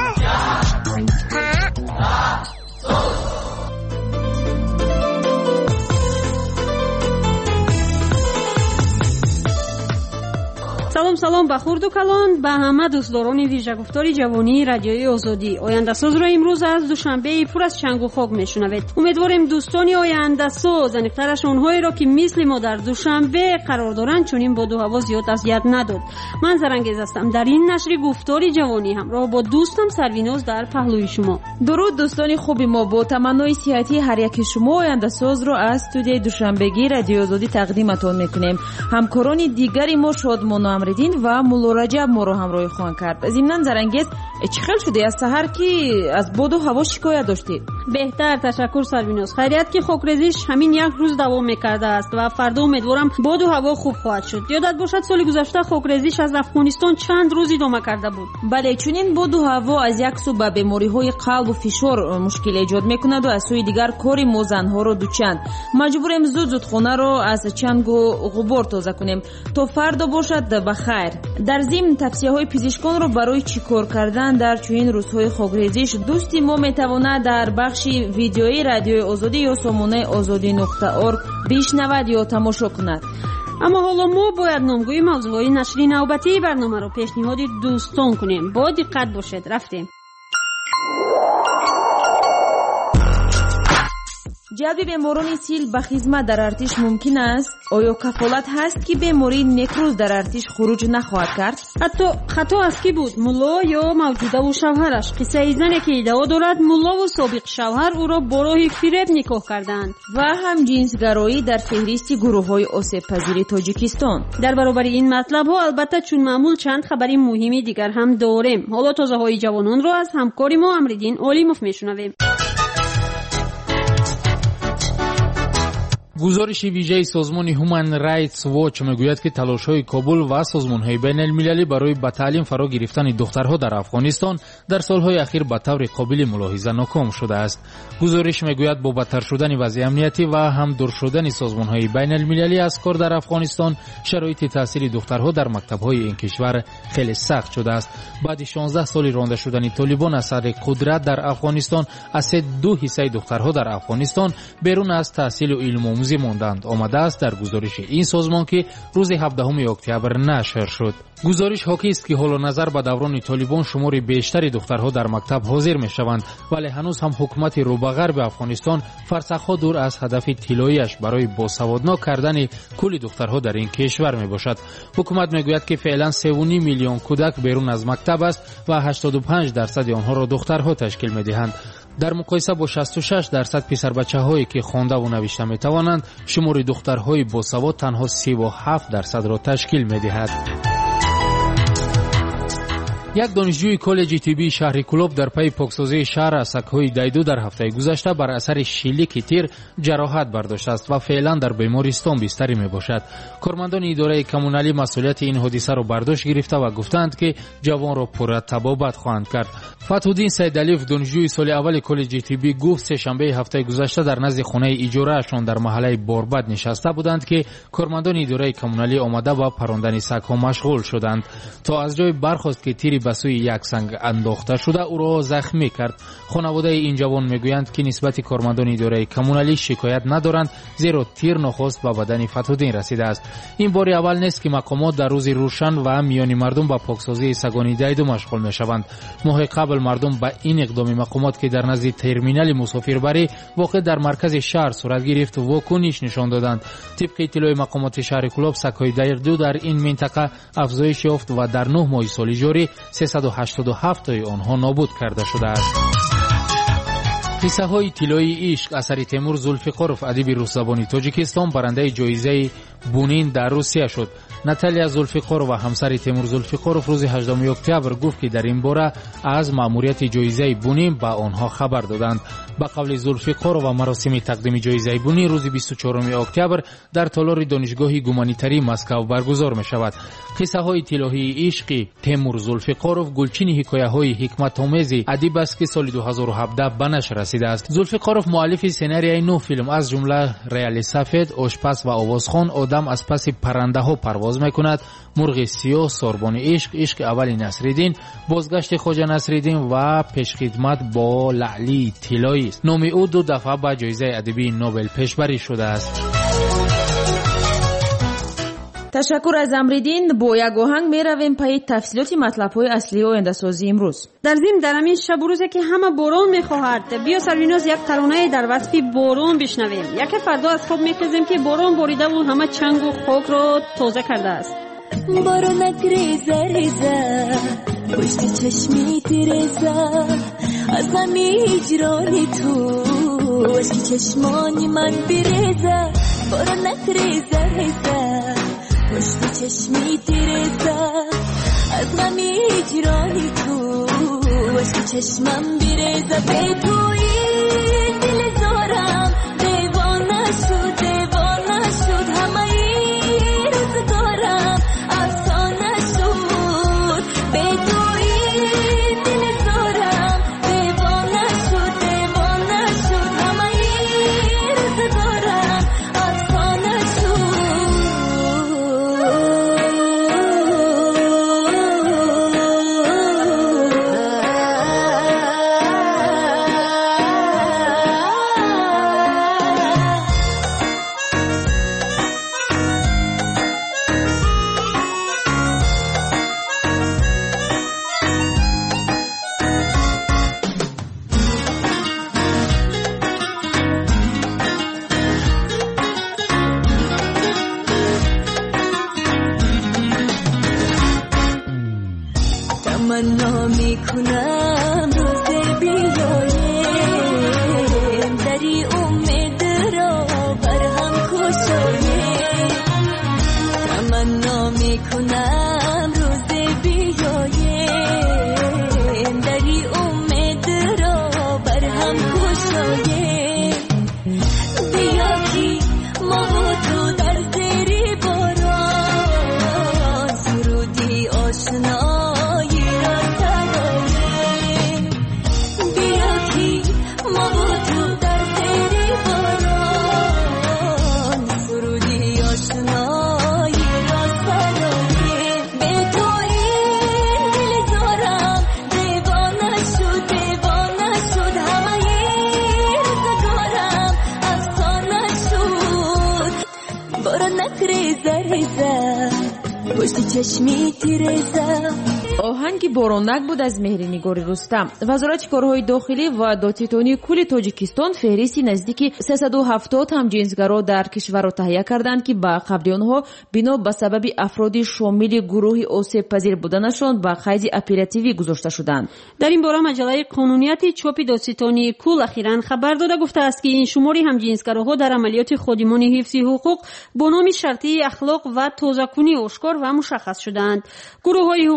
салом салом ба хурду калон, ба ҳама дӯстдорони вижагуфтори ҷавонии радиои озодӣ. Ояндасозро имрӯз аз душанбеи пур аз чангу хок мешунавед. умедворем дӯстони ояндасоз аниқтараш онҳоеро ки мисли мо дар душанбе қарор доранд чунин боду ҳаво зиёд азият надод. ман зарангез ҳастам. дар ин нашри гуфтори ҷавонӣ ҳамроҳ бо дӯстам Сарвиноз дар паҳлӯи шумо. дуруд дӯстони хуби мо, бо таманнои сиҳатии ҳар яки шумо ояндасозро аз студияи душанбегии радиои озодӣ тақдиматон мекунем. ҳамкорони дигари мо Шодмону Амриддин ва Мулло Раҷаб моро ҳамроҳӣ хоҳанд кард. зимнан зарангез, чӣ хел шуди аз саҳар ки аз боду ҳаво шикоят доштӣ? беҳтар, ташаккур Сарвиноз. хайрият ки хокрезиш ҳамин як рӯз давом мекардааст ва фардо умедворам боду ҳаво хуб хоҳад шуд. ёдат бошад соли гузашта хокрезиш аз Афғонистон чанд рӯз идома карда буд. бале, чунин боду ҳаво аз як су ба бемориҳои қалбу фишор мушкил эҷод мекунад ва аз сӯи дигар кори мо занҳоро дучанд. маҷбурем зуд зуд хонаро аз чангу ғубор тоза кунем то фардо бошад ба хайр. дар зимн тавсияҳои пизишконро барои чӣ кор кардан дар чунин рӯзҳои хокрезиш дӯсти мо метавонад дар бахши видеои радиои озодӣ ё сомонаи озодӣ нуқта орг бишнавад ё тамошо кунад. аммо ҳоло мо бояд номгӯи мавзӯъҳои нашри навбатии барномаро пешниҳоди дӯстон кунем. бо диққат бошед. рафтем. ҷалби беморони сил ба хизмат дар артиш мумкин аст? оё кафолат ҳаст ки бемории некрӯз дар артиш хуруҷ нахоҳад кард? ҳатто хато аз кӣ буд, мулло ё мавҷудаву шавҳараш? қиссаи зане ки иддао дорад муллову собиқ шавҳар ӯро бо роҳи фиреб никоҳ карданд. ва ҳамҷинсгароӣ дар феҳристи гурӯҳҳои осебпазири Тоҷикистон. дар баробари ин матлабҳо албатта чун маъмул чанд хабари муҳими дигар ҳам дорем. ҳоло тозаҳои ҷавононро аз ҳамкори мо Амриддин Олимов мешунавем. гузориши вижаи созмони Human Rights Watch мегӯяд ки талошҳои Кобул ва созмонҳои байналмилалӣ барои ба таълим фаро гирифтани духтарҳо дар Афғонистон дар солҳои ахир ба таври қобили мулоҳиза ноком шудааст. гузориш мегӯяд бо бадтар шудани вазъи амниятӣ ва ҳам дур шудани созмонҳои байналмилалӣ аз кор дар Афғонистон шароити таҳсили духтарҳо дар мактабҳои ин кишвар хеле сахт шудааст. баъди шонздаҳ соли ронда шудани Толибон аз садри қудрат дар Афғонистон аз се ду ҳиссаи духтарҳо дар Афғонистон берун аз таҳсилу илмомӯзӣ монданд омадааст дар гузориши ин созмон ки рӯзи ҳабдаҳуми октябр нашр шуд. гузориш ҳокист ки ҳоло назар ба даврони Толибон шумори бештари духтарҳо дар мактаб ҳозир мешаванд, вале ҳанӯз ҳам ҳукумати рӯбағарби Афғонистон фарсахҳо дур аз ҳадафи тиллоияш барои босаводнок кардани кулли духтарҳо дар ин кишвар мебошад. ҳукумат мегӯяд ки феълан се ва ним миллион кӯдак берун аз мактаб аст ва ҳаштоду панҷ дарсади онҳоро духтарҳо ташкил медиҳанд. дар муқоиса бо шасту шаш дарсад писарбачаҳое ки хондаву навишта метавонанд, шумори духтарҳои босавод танҳо сиву ҳафт дарсадро ташкил медиҳад. یک دانشجوی کالج طبی شهر کلوب در پی پاکسازی شهر از سگ‌های دیدو در هفته گذشته بر اثر شلیک تیر جراحت برداشته است و فعلا در بیمارستان بستری میباشد. کارمندان اداره کمونالی مسئولیت این حادثه را برداشت گرفته و گفتند که جوان را پررد تبابت خواهند کرد. فتح‌الدین سیدعلیف دانشجوی سال اول کالج طبی گفت سه شنبه هفته گذشته در نزد خانه اجاره‌شان در محله باربد نشسته بودند که کارمندان اداره کمونالی آمده و پراندن سگ‌ها مشغول شدند تا از جای برخاست که تیری به سوی یک سنگ انداخته شده او را زخمی کرد. خانواده این جوان میگویند که نسبت کارمندان اداره کمونالی شکایت ندارند زیرا تیر نخست به بدن فتح‌الدین رسیده است. این بار اول نیست که مقامات در روز روشن و میان مردم با پاکسازی سگان دیدو مشغول میشوند. ماه قبل مردم به این اقدام مقامات که در نزد ترمینال مسافربری واقع در مرکز شهر صورت گرفت واکنش نشان دادند. طبق اطلاع مقامات شهر کلوب سگ‌های دیدو در این منطقه افزایش یافت و در نه ماه سال جاری سیصد و هشتاد و هفت تای آنها نابود کرده شده است. قصه های طلایی عشق اثر تیمور زلفقارف ادیب روس‌زبان تاجیکستان برنده جایزه بونین در روسیه شد. ناتالیا زلفقارف و همسر تیمور زلفقارف روز هجدهم اکتبر گفت که در این باره از مأموریت جایزه بونین به آنها خبر دادند. با قول زلفقارف و مراسم تقدیم جایزه بونین روز بیست و چهارم اکتبر در تالار دانشگاه گومانیتری مسکو برگزار می شود. قصه های طلایی عشق تیمور زلفقارف گلچین حکایه های حکمت آمیز ادیب است که سال دو هزار و هفده به نشر رسیده است. زلفقارف مؤلف سناریوی نه فیلم از جمله ریال سفید، آشپز و آوازخوان، آدم از پس پرنده ها پرواز میکند، مرغ سیاه، ساربان عشق، عشق اول نصرالدین، بازگشت خواجه نصرالدین و پیشخدمت با لعلی طلایی است. نام او دو دفعه به جایزه ادبی نوبل پیشبری شده است. تشکر از امریدین. با یک آهنگ می رویم پای تفصیلات مطلب های اصلی آینده سازی امروز. در ضمن در همین شب و روزی که همه باران میخواهد بیا سرویناز یک ترانه در وصف باران بشنویم. یک فردا از خواب میخیزیم که باران باریده و همه چنگ و خاک را تازه کرده است. بارانک ریزه ریزه پشت چشمی تیرزه از همی هجرانی تو اشکی چشمانی من بریزه. بارانک ریزه ریزه پشت چشمی تیرزه از همی هجرانی تو اشکی چشمم بریزه. به توی دل زارم دیوانه شد دیوانه شد همه ای روزگارم افسانه شد. به توی دل زارم دیوانه شد دیوانه شد همه ای روزگارم افسانه شد. تمنا میکنم روز بیایم دری امید را بر هم کشایم. تمنا میکنم روز بیایم دری امید را بر هم کشایم. بیا کی ما و تو در زیر باران سرودی آشنا پشت چشمی تیرزه. آهنگ بارانک بود از مهرنگار رستم. وزارت کارهای داخلی و دادستانی کل تاجیکستان فهرستی نزدیک سیصد و هفتاد همجنسگرا در کشور را تهیه کردند که با قبل آنها بنا به سبب افراد شامل گروه آسیب پذیر بودنشان به قید اپراتیوی گذاشته شدند. در این باره مجله قانونیت چاپ دادستانی کل اخیراً خبر داده گفته است که این شمار همجنسگراها در عملیات خادمان حفظ حقوق با نام شرطی اخلاق و تازه‌کنی آشکار و مشخص شدند. گروه‌های حقوقی بشر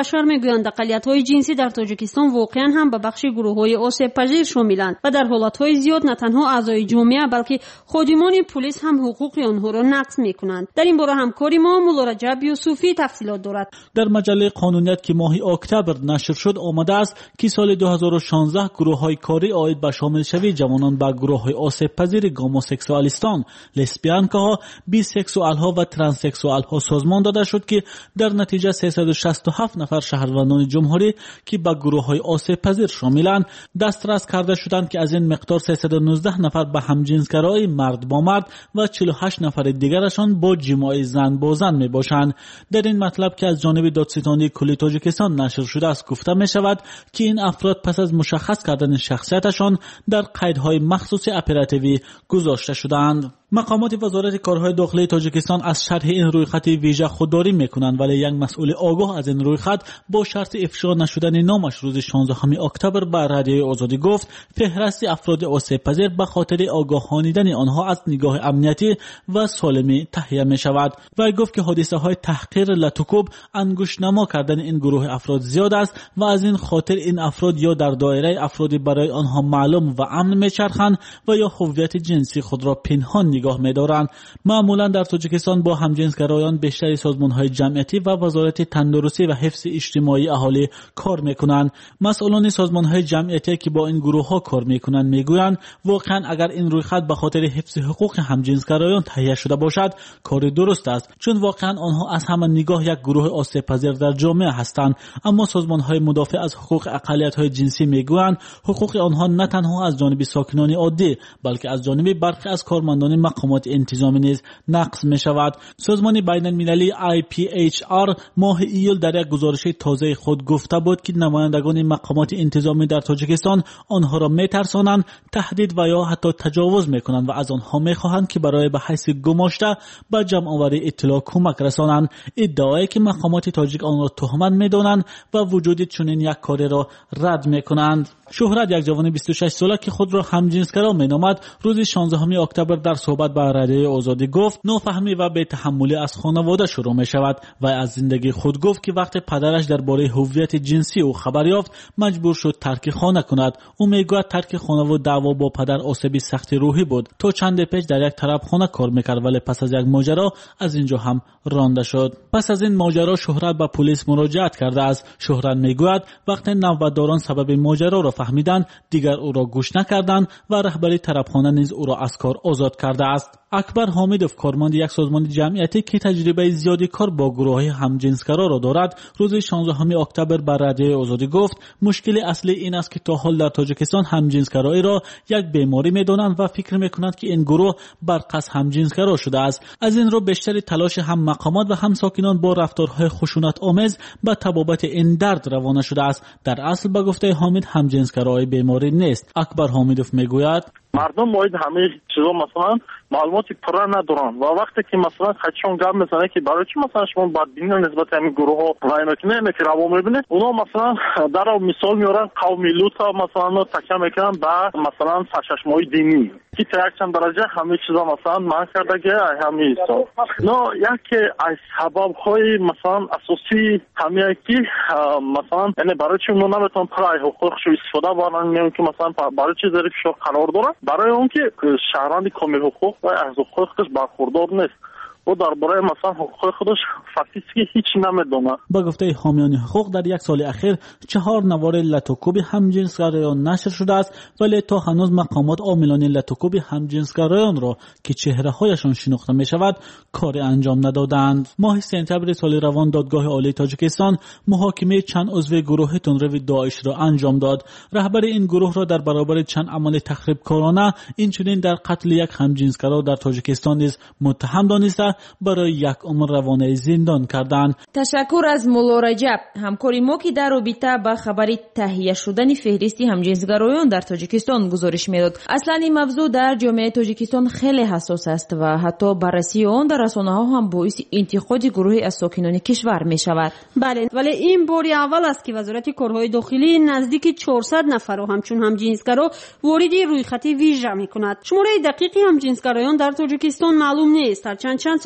بشر میگویند اقلیت‌های جنسی در تاجیکستان واقعا هم به بخش گروه‌های آسیب پذیر شاملند و در حالت‌های زیاد نه تنها اعضای جامعه بلکه خادمان پلیس هم حقوق آنها را نقض می‌کنند. در این باره همکاری ما مولا رجب یوسفی تفصیلات دارد. در مجله قانونیت که ماه اکتبر نشر شد آمده است که سال دو هزار و شانزده گروه‌های کاری عاید به شامل شوی جوانان به گروه‌های آسیب پذیر گاموسکسوالیستان، لسبیانکاها، بیسکسوال‌ها و ترانسکسوال‌ها سازمان داده شد که در نتیجه سیصد و شصت و هفت نفر شهروندان جمهوری که به گروه‌های آسیب پذیر شاملند دسترس کرده شدند که از این مقدار سیصد و نوزده نفر به همجنسگرایی مرد با مرد و چهل و هشت نفر دیگرشان با جماع زن با زن می باشند. در این مطلب که از جانب دادستانی کلی تاجیکستان نشر شده است گفته می شود که این افراد پس از مشخص کردن شخصیتشان در قیدهای مخصوص اپراتیوی گذاشته شدند. مقامات وزارت کارهای داخلی تاجیکستان از شرح این رویخط ویژه خودداری میکنند، ولی یک مسئول آگاه از این رویخط با شرط افشا نشدن نامش روز شانزدهم اکتبر به رادیوی آزادی گفت فهرست افراد آسیب پذیر به خاطر آگاهانیدن آنها از نگاه امنیتی و سالمی تهیه می شود. و گفت که حادثه های تحقیر لطوکوب انگشت نما کردن این گروه افراد زیاد است و از این خاطر این افراد یا در دایره افرادی برای آنها معلوم و امن میچرخند و یا هویت جنسی خود را پنهان نگاه می‌دارند. معمولا در تاجیکستان با همجنسگرایان بیشتر سازمان‌های جمعیتی و وزارت تندرستی و حفظ اجتماعی اهالی کار می‌کنند. مسئولان سازمان‌های جمعیتی که با این گروه‌ها کار می‌کنند می‌گویند واقعا اگر این رویخط به خاطر حفظ حقوق همجنسگرایان تهیه شده باشد کار درست است، چون واقعا آنها از همان نگاه یک گروه آسیب پذیر در جامعه هستند. اما سازمان‌های مدافع از حقوق اقلیت‌های جنسی می‌گویند حقوق آنها نه تنها از جانب ساکنان عادی بلکه از جانب برخی از کارمندان مقامات انتظامی نیز نقض می شود. سازمان بین المللی آی پی اچ آر ماه ایول در یک گزارش تازه خود گفته بود که نمایندگان مقامات انتظامی در تاجیکستان آنها را می ترسانند، تهدید و یا حتی تجاوز می کنند و از آنها می خواهند که برای به حیث گماشته به جمع آوری اطلاع کمک رسانند. ادعایی که مقامات تاجیک آن را تهمت می دانند و وجود چنین یک کاری را رد می کنند. شهرت یک جوان بیست و شش ساله که خود را همجنسگرا می نامد روز شانزدهم اکتبر در صحبت با رادیوی آزادی گفت نافهمی و بی‌تحملی از خانواده شروع می شود و از زندگی خود گفت که وقتی پدرش درباره هویت جنسی او خبر یافت مجبور شد ترک خانه کند. او میگوید ترک خانه و دعوا با پدر آسیب سخت روحی بود. تا چند پیش در یک طرف خانه کار میکرد ولی پس از یک ماجرا از اینجا هم رانده شد. پس از این ماجرا شهرت به پلیس مراجعت کرده است. شهرت میگوید وقتی نوبتداران سبب ماجرا را فهمیدند دیگر او را گوش نکردند و رهبری طرفخانه نیز او را از کار آزاد کرده است. اکبر حامدوف کارمند یک سازمان جمعیتی که تجربه زیادی کار با گروه همجنسگرا را دارد روز شانزدهم اکتبر بر رادیوی آزادی گفت مشکل اصلی این است که تا حال در تاجیکستان همجنسگرایی را یک بیماری می‌دانند و فکر می‌کنند که این گروه برقص همجنسگرا شده است. از این رو بیشتر تلاش هم مقامات و هم ساکنان با رفتارهای خشونت آمیز به تبابت این درد روانه شده است. در اصل به گفته حامد همجنسگرایی بیماری نیست. اکبر حامدوف میگوید مردم باید همه چیزا مثلا معلوماتی پره ندارن و وقتی که مثلا خودشون گپ میزنه که برای چی مثلا شما بدبینی نسبت همین گروه ها و اینا که نمیشه رو میبینه اونا مثلا در مثال میارن قومی لوط مثلا تکیه میکنن به مثلا سرچشمه‌های دینی که در چند درجه همه چیزا مثلا من کرده که همین حساب نه یکی از سبب های مثلا اساسی همین که مثلا یعنی برای چی اونا نمیتونن پرای حقوقش استفاده بکنن میگن که مثلا برای چی ظریفش قرار داره برای اون که شهروند کامل حقوق و از حقوق خودش برخوردار نیست و درباره مثلا حقوق خودش فقیسی هیچ نمیدونه. با گفته حامیان حقوق در یک سال اخیر چهار نوار لطوکوب همجنسگرایان نشر شده است ولی تا هنوز مقامات عاملان لطوکوب همجنسگرایان را که چهره هایشان شناخته می شود کار انجام ندادند. ماه سپتامبر سال روان دادگاه عالی تاجیکستان محاکمه چند عضو گروه تندرو داعش را انجام داد. رهبر این گروه را در برابر چند عمل تخریبکارانه اینچنین در قتل یک همجنسگرا در تاجیکستان نیز متهم دانسته برای یک عمر روانه زندان کردند. تشکر از مولا رجب. همکاری ما که در رابطه با خبری تهیه شدن فهرستی همجنسگرایان در تاجیکستان گزارش میداد. اصلا این موضوع در جامعه تاجیکستان خیلی حساس است و حتی بررسی آن در رسانه‌ها هم باعث انتقاد گروهی از ساکنان کشور می شود. بله، ولی این باری اول است که وزارت کارهای داخلی نزدیک چهارصد نفر را همچون همجنسگرا وارد رویخط ویژه می‌کند. شماره دقیقی همجنسگرایان در تاجیکستان معلوم نیست. هرچند چند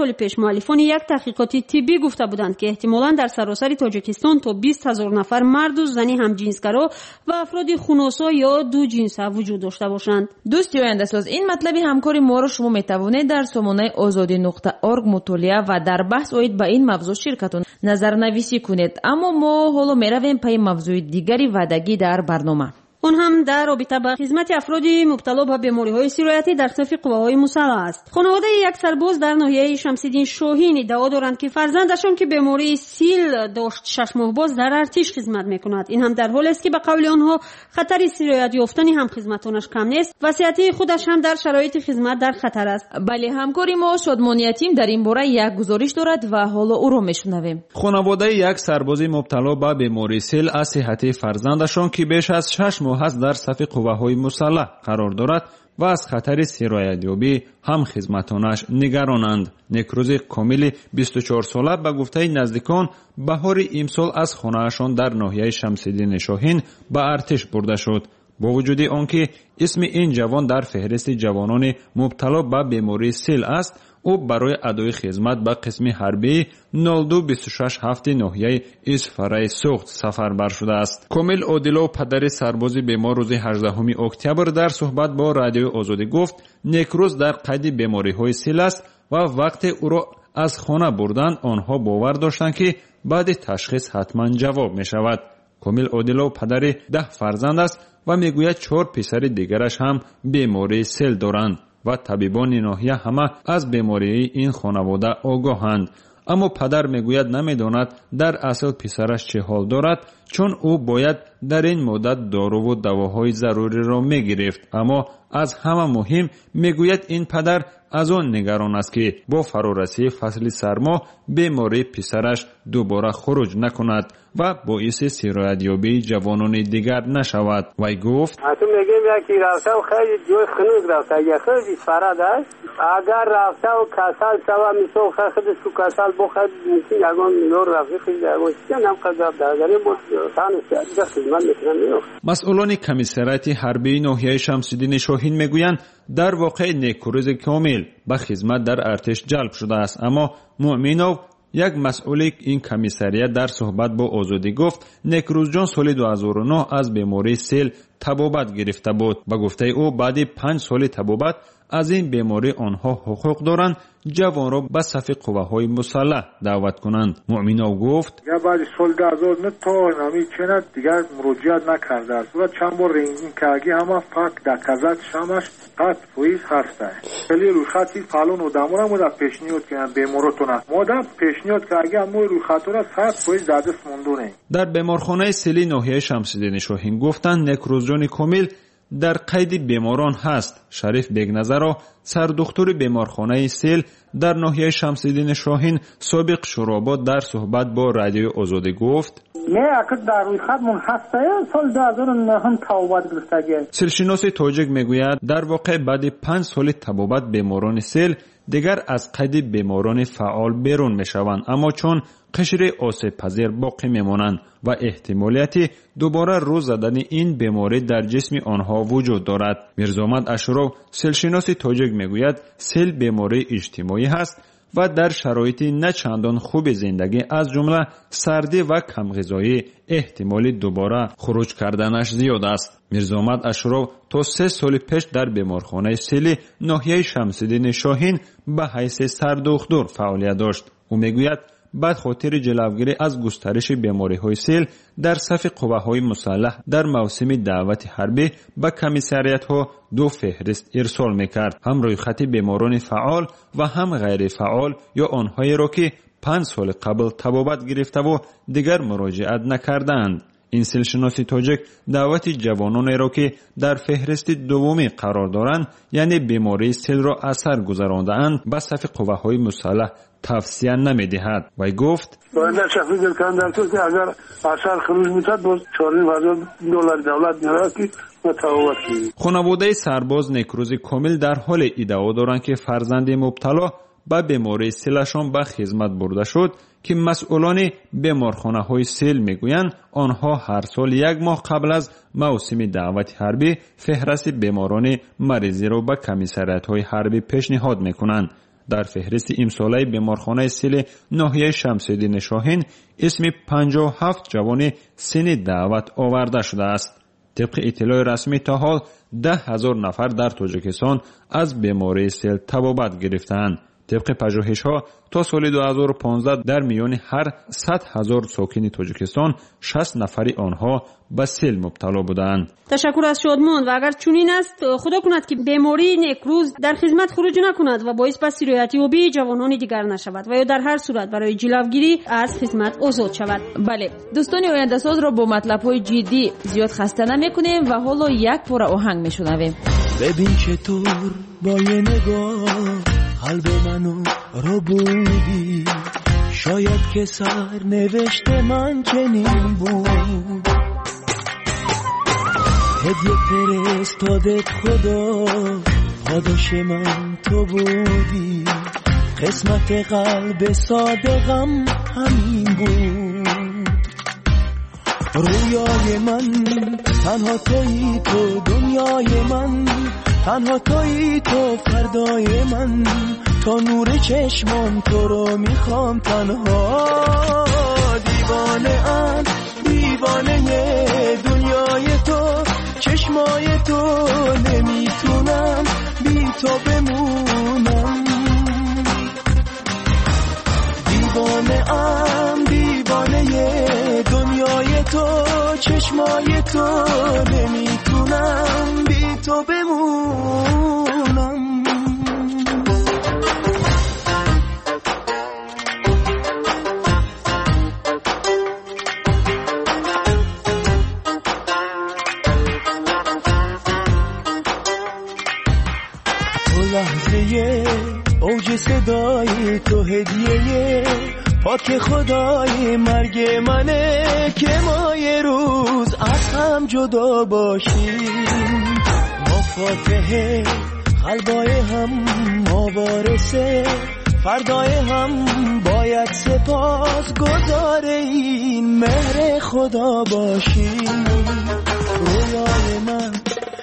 سال پیش مؤلفان یک تحقیقاتی طبی گفته بودند که احتمالاً در سراسر تاجیکستان تا بیست هزار نفر مرد و زنی همجنسگرا و افراد خنثی یا دو جنسه وجود داشته باشند. دوستی آینده ساز، این مطلبی همکاری ما را شما میتوانید در سامانه آزادی نقطه ارگ مطالعه و در بحث اوید به این موضوع شرکتون نظرنویسی کنید. اما ما حالا میرویم پای موضوع دیگری وعدگی در برنامه. اون هم در رابطه با خدمت افرادی مبتلا به بیماری‌های سرایتی در صف قواهای مسلح است. خانواده یک سرباز در ناحیه شمس‌الدین شاهین ادعا دارند که فرزندشان که بیماری سیل داشت شش ماه باز در ارتش خدمت میکند. این هم در حالی است که به قول آنها خطر سرایت یافتن هم خدمتانش کم نیست و صحت خودش هم در شرایط خدمت در خطر است. بله، همکاری ما شادمان یتیم در این باره یک گزارش دارد و حالا او را میشنویم. خانواده یک سرباز مبتلا به بیماری سیل از صحت فرزندشان که بیش از شش ماه است در صف قواهای مسلح قرار دارد و از خطر سرایت‌یابی هم خدمتانش نگرانند. نکروز کامل بیست و چهار ساله به گفته نزدیکان بهار امسال از خانه‌شان در ناحیه شمس‌الدین شاهین به ارتش برده شد. با وجود آنکه اسم این جوان در فهرست جوانان مبتلا به بیماری سیل است، او برای ادای خدمت به قسم حربی نود و دو بیست و شش هفت ناحیه اسفرای سوخت سفربر شده است. کامل عادلو پدر سرباز بیمار روز هجدهم اکتبر در صحبت با رادیو آزادی گفت نکروز در قید بیماری‌های سیل است و وقت او را از خانه بردن آنها باور داشتند که بعد تشخیص حتما جواب می شود. کامل عادلو پدر ده فرزند است و میگوید چهار پسر دیگرش هم بیماری سیل دارند و طبیبان ناحیه همه از بیماری این خانواده آگاهند. اما پدر میگوید نمیداند در اصل پسرش چه حال دارد، چون او باید در این مدت دارو و دواهای ضروری را میگرفت. اما از همه مهم میگوید این پدر از آن نگران است که با فرارسی فصل سرما بیماری پسرش دوباره خروج نکند و باعث سرایت‌یابی جوانان دیگر نشود. وی گفت تو میگیم یکی رفته و خیلی جای خنوز رفته، یه خیلی فراد است. اگر رفته و کسل شوه میسو خیلی سو کسل بخد میسی یگان نور رفته خیلی یگان چیزی هم قضاب درگری بود تانو سیاد خدمت میکنم میرو. مسئولان کمیسریات حربی ناحیه شمس‌الدین شاهین میگویند در واقع نکروز کامل به خدمت در ارتش جلب شده است. اما مؤمنوف یک مسئول این کمیسریات در صحبت با آزادی گفت نکروز جان سال دو هزار و نه از بیماری سیل تبابت گرفته بود. با گفته او بعد پنج سال تبابت از این بیماری آنها حقوق دارند جوان را به صف قواهای مسلح دعوت کنند. مؤمنوف گفت یا بعد سال دو هزار و نه تا نامی چند دیگر مراجعت نکرده است و چند بار این کاگی همه فقط دکازات شامش قط پویز هسته. خیلی روی خطی فالون و دامورا مو در پیشنیاد که بیمارتونه ما در پیشنیاد که اگه مو روی خط را صد پویز دادست موندونه. در بیمارخانه سیلی ناحیه شمس‌الدین شاهین گفتند نکروز جان کامل در قید بیماران هست. شریف بیگنظر سردختور بیمارخانه سیل در ناحیه شمس‌الدین شاهین سابق شوراباد در صحبت با رادیو آزادی گفت نه اکد در روی خط من هسته سال دو هزار و نه هم تبابت گرفته. سیلشناس تاجیک میگوید در واقع بعد پنج سال تبابت بیماران سیل دیگر از قید بیماران فعال بیرون میشوند، اما چون قشر آسیب پذیر باقی میمانند و احتمالیت دوباره روز زدن این بیماری در جسم آنها وجود دارد. میرزامد اشرف سیلشناس تاجیک میگوید سیل بیماری اجتماعی هست و در شرایط نه چندان خوب زندگی از جمله سردی و کم غذایی احتمال دوباره خروج کردنش زیاد است. میرزامد اشرف تا سه سال پیش در بیمارخانه سیلی ناحیه شمس‌الدین شاهین به حیث سردختور فعالیت داشت. او میگوید بعد خاطر جلوگیری از گسترش بیماری‌های سیل در صف قواهای مسلح در موسم دعوت حربی به کمیسریات‌ها دو فهرست ارسال می‌کرد، هم روی خط بیماران فعال و هم غیر فعال یا آنهایی را که پنج سال قبل تبابت گرفته و دیگر مراجعت نکردند. این سیلشناسی تاجیک دعوت جوانان را که در فهرست دومی قرار دارند یعنی بیماری سیل را اثر گذرانده‌اند به صف قواهای مسلح توصیه نمی‌دهد. وی گفت باید شخصی دلکن در تو که اگر اثر خروج می‌کرد باز چهارده هزار دلار دولت می‌رفت که متفاوت شد. خانواده سرباز نکروز کامل در حال ادعا دارند که فرزند مبتلا به بیماری سیلشان به خدمت برده شد که مسئولان بیمارخانه‌های سیل میگویند آنها هر سال یک ماه قبل از موسم دعوت حربی فهرست بیماران مریضی را به کمیسریات‌های حربی پیشنهاد میکنند. در فهرست امساله بیمارخانه سیل ناحیه شمس‌الدین شاهین اسم پنجاه و هفت جوان سن دعوت آورده شده است. طبق اطلاع رسمی تا حال ده هزار نفر در تاجیکستان از بیماری سیل تبابت گرفتند. طبق پژوهش‌ها تا سال دو هزار و پانزده در میان هر صد هزار ساکن تاجیکستان شصت نفری آنها به سیل مبتلا بودند. تشکر از شادمان. و اگر چنین است خدا کند که بیماری نکروز در خدمت خروج نکند و باعث به سیرایت یابی جوانان دیگر نشود و یا در هر صورت برای جلوگیری از خدمت آزاد شود. بله دوستان آینده ساز را با مطلب‌های جدی زیاد خسته نمی‌کنیم و حالا یک پاره آهنگ می‌شنویم. ببین چطور با یه نگاه قلب منو رو بودی، شاید که سر نوشته من چنین بود، هدیه فرستادت خدا پاداش من تو بودی، قسمت قلب صادقم همین بود، رویای من تنها تویی تو، دنیای من تنها تویی تو، فردای من تا نور چشمام تو رو میخوام تنها، دیوانه ام دیوانه دنیای تو، چشمای تو نمیتونم بی تو بمونم، دیوانه ام دیوانه دنیای تو، چشمای تو نمیتونم بی تو بمونم. لحظه اوج صدای تو هدیه پاک خدای مرگ منه که ما یه روز از هم جدا باشیم، ما فاتحه قلبای هم، ما وارثه فردای هم، باید سپاس گزار این مهر خدا باشیم، رویای من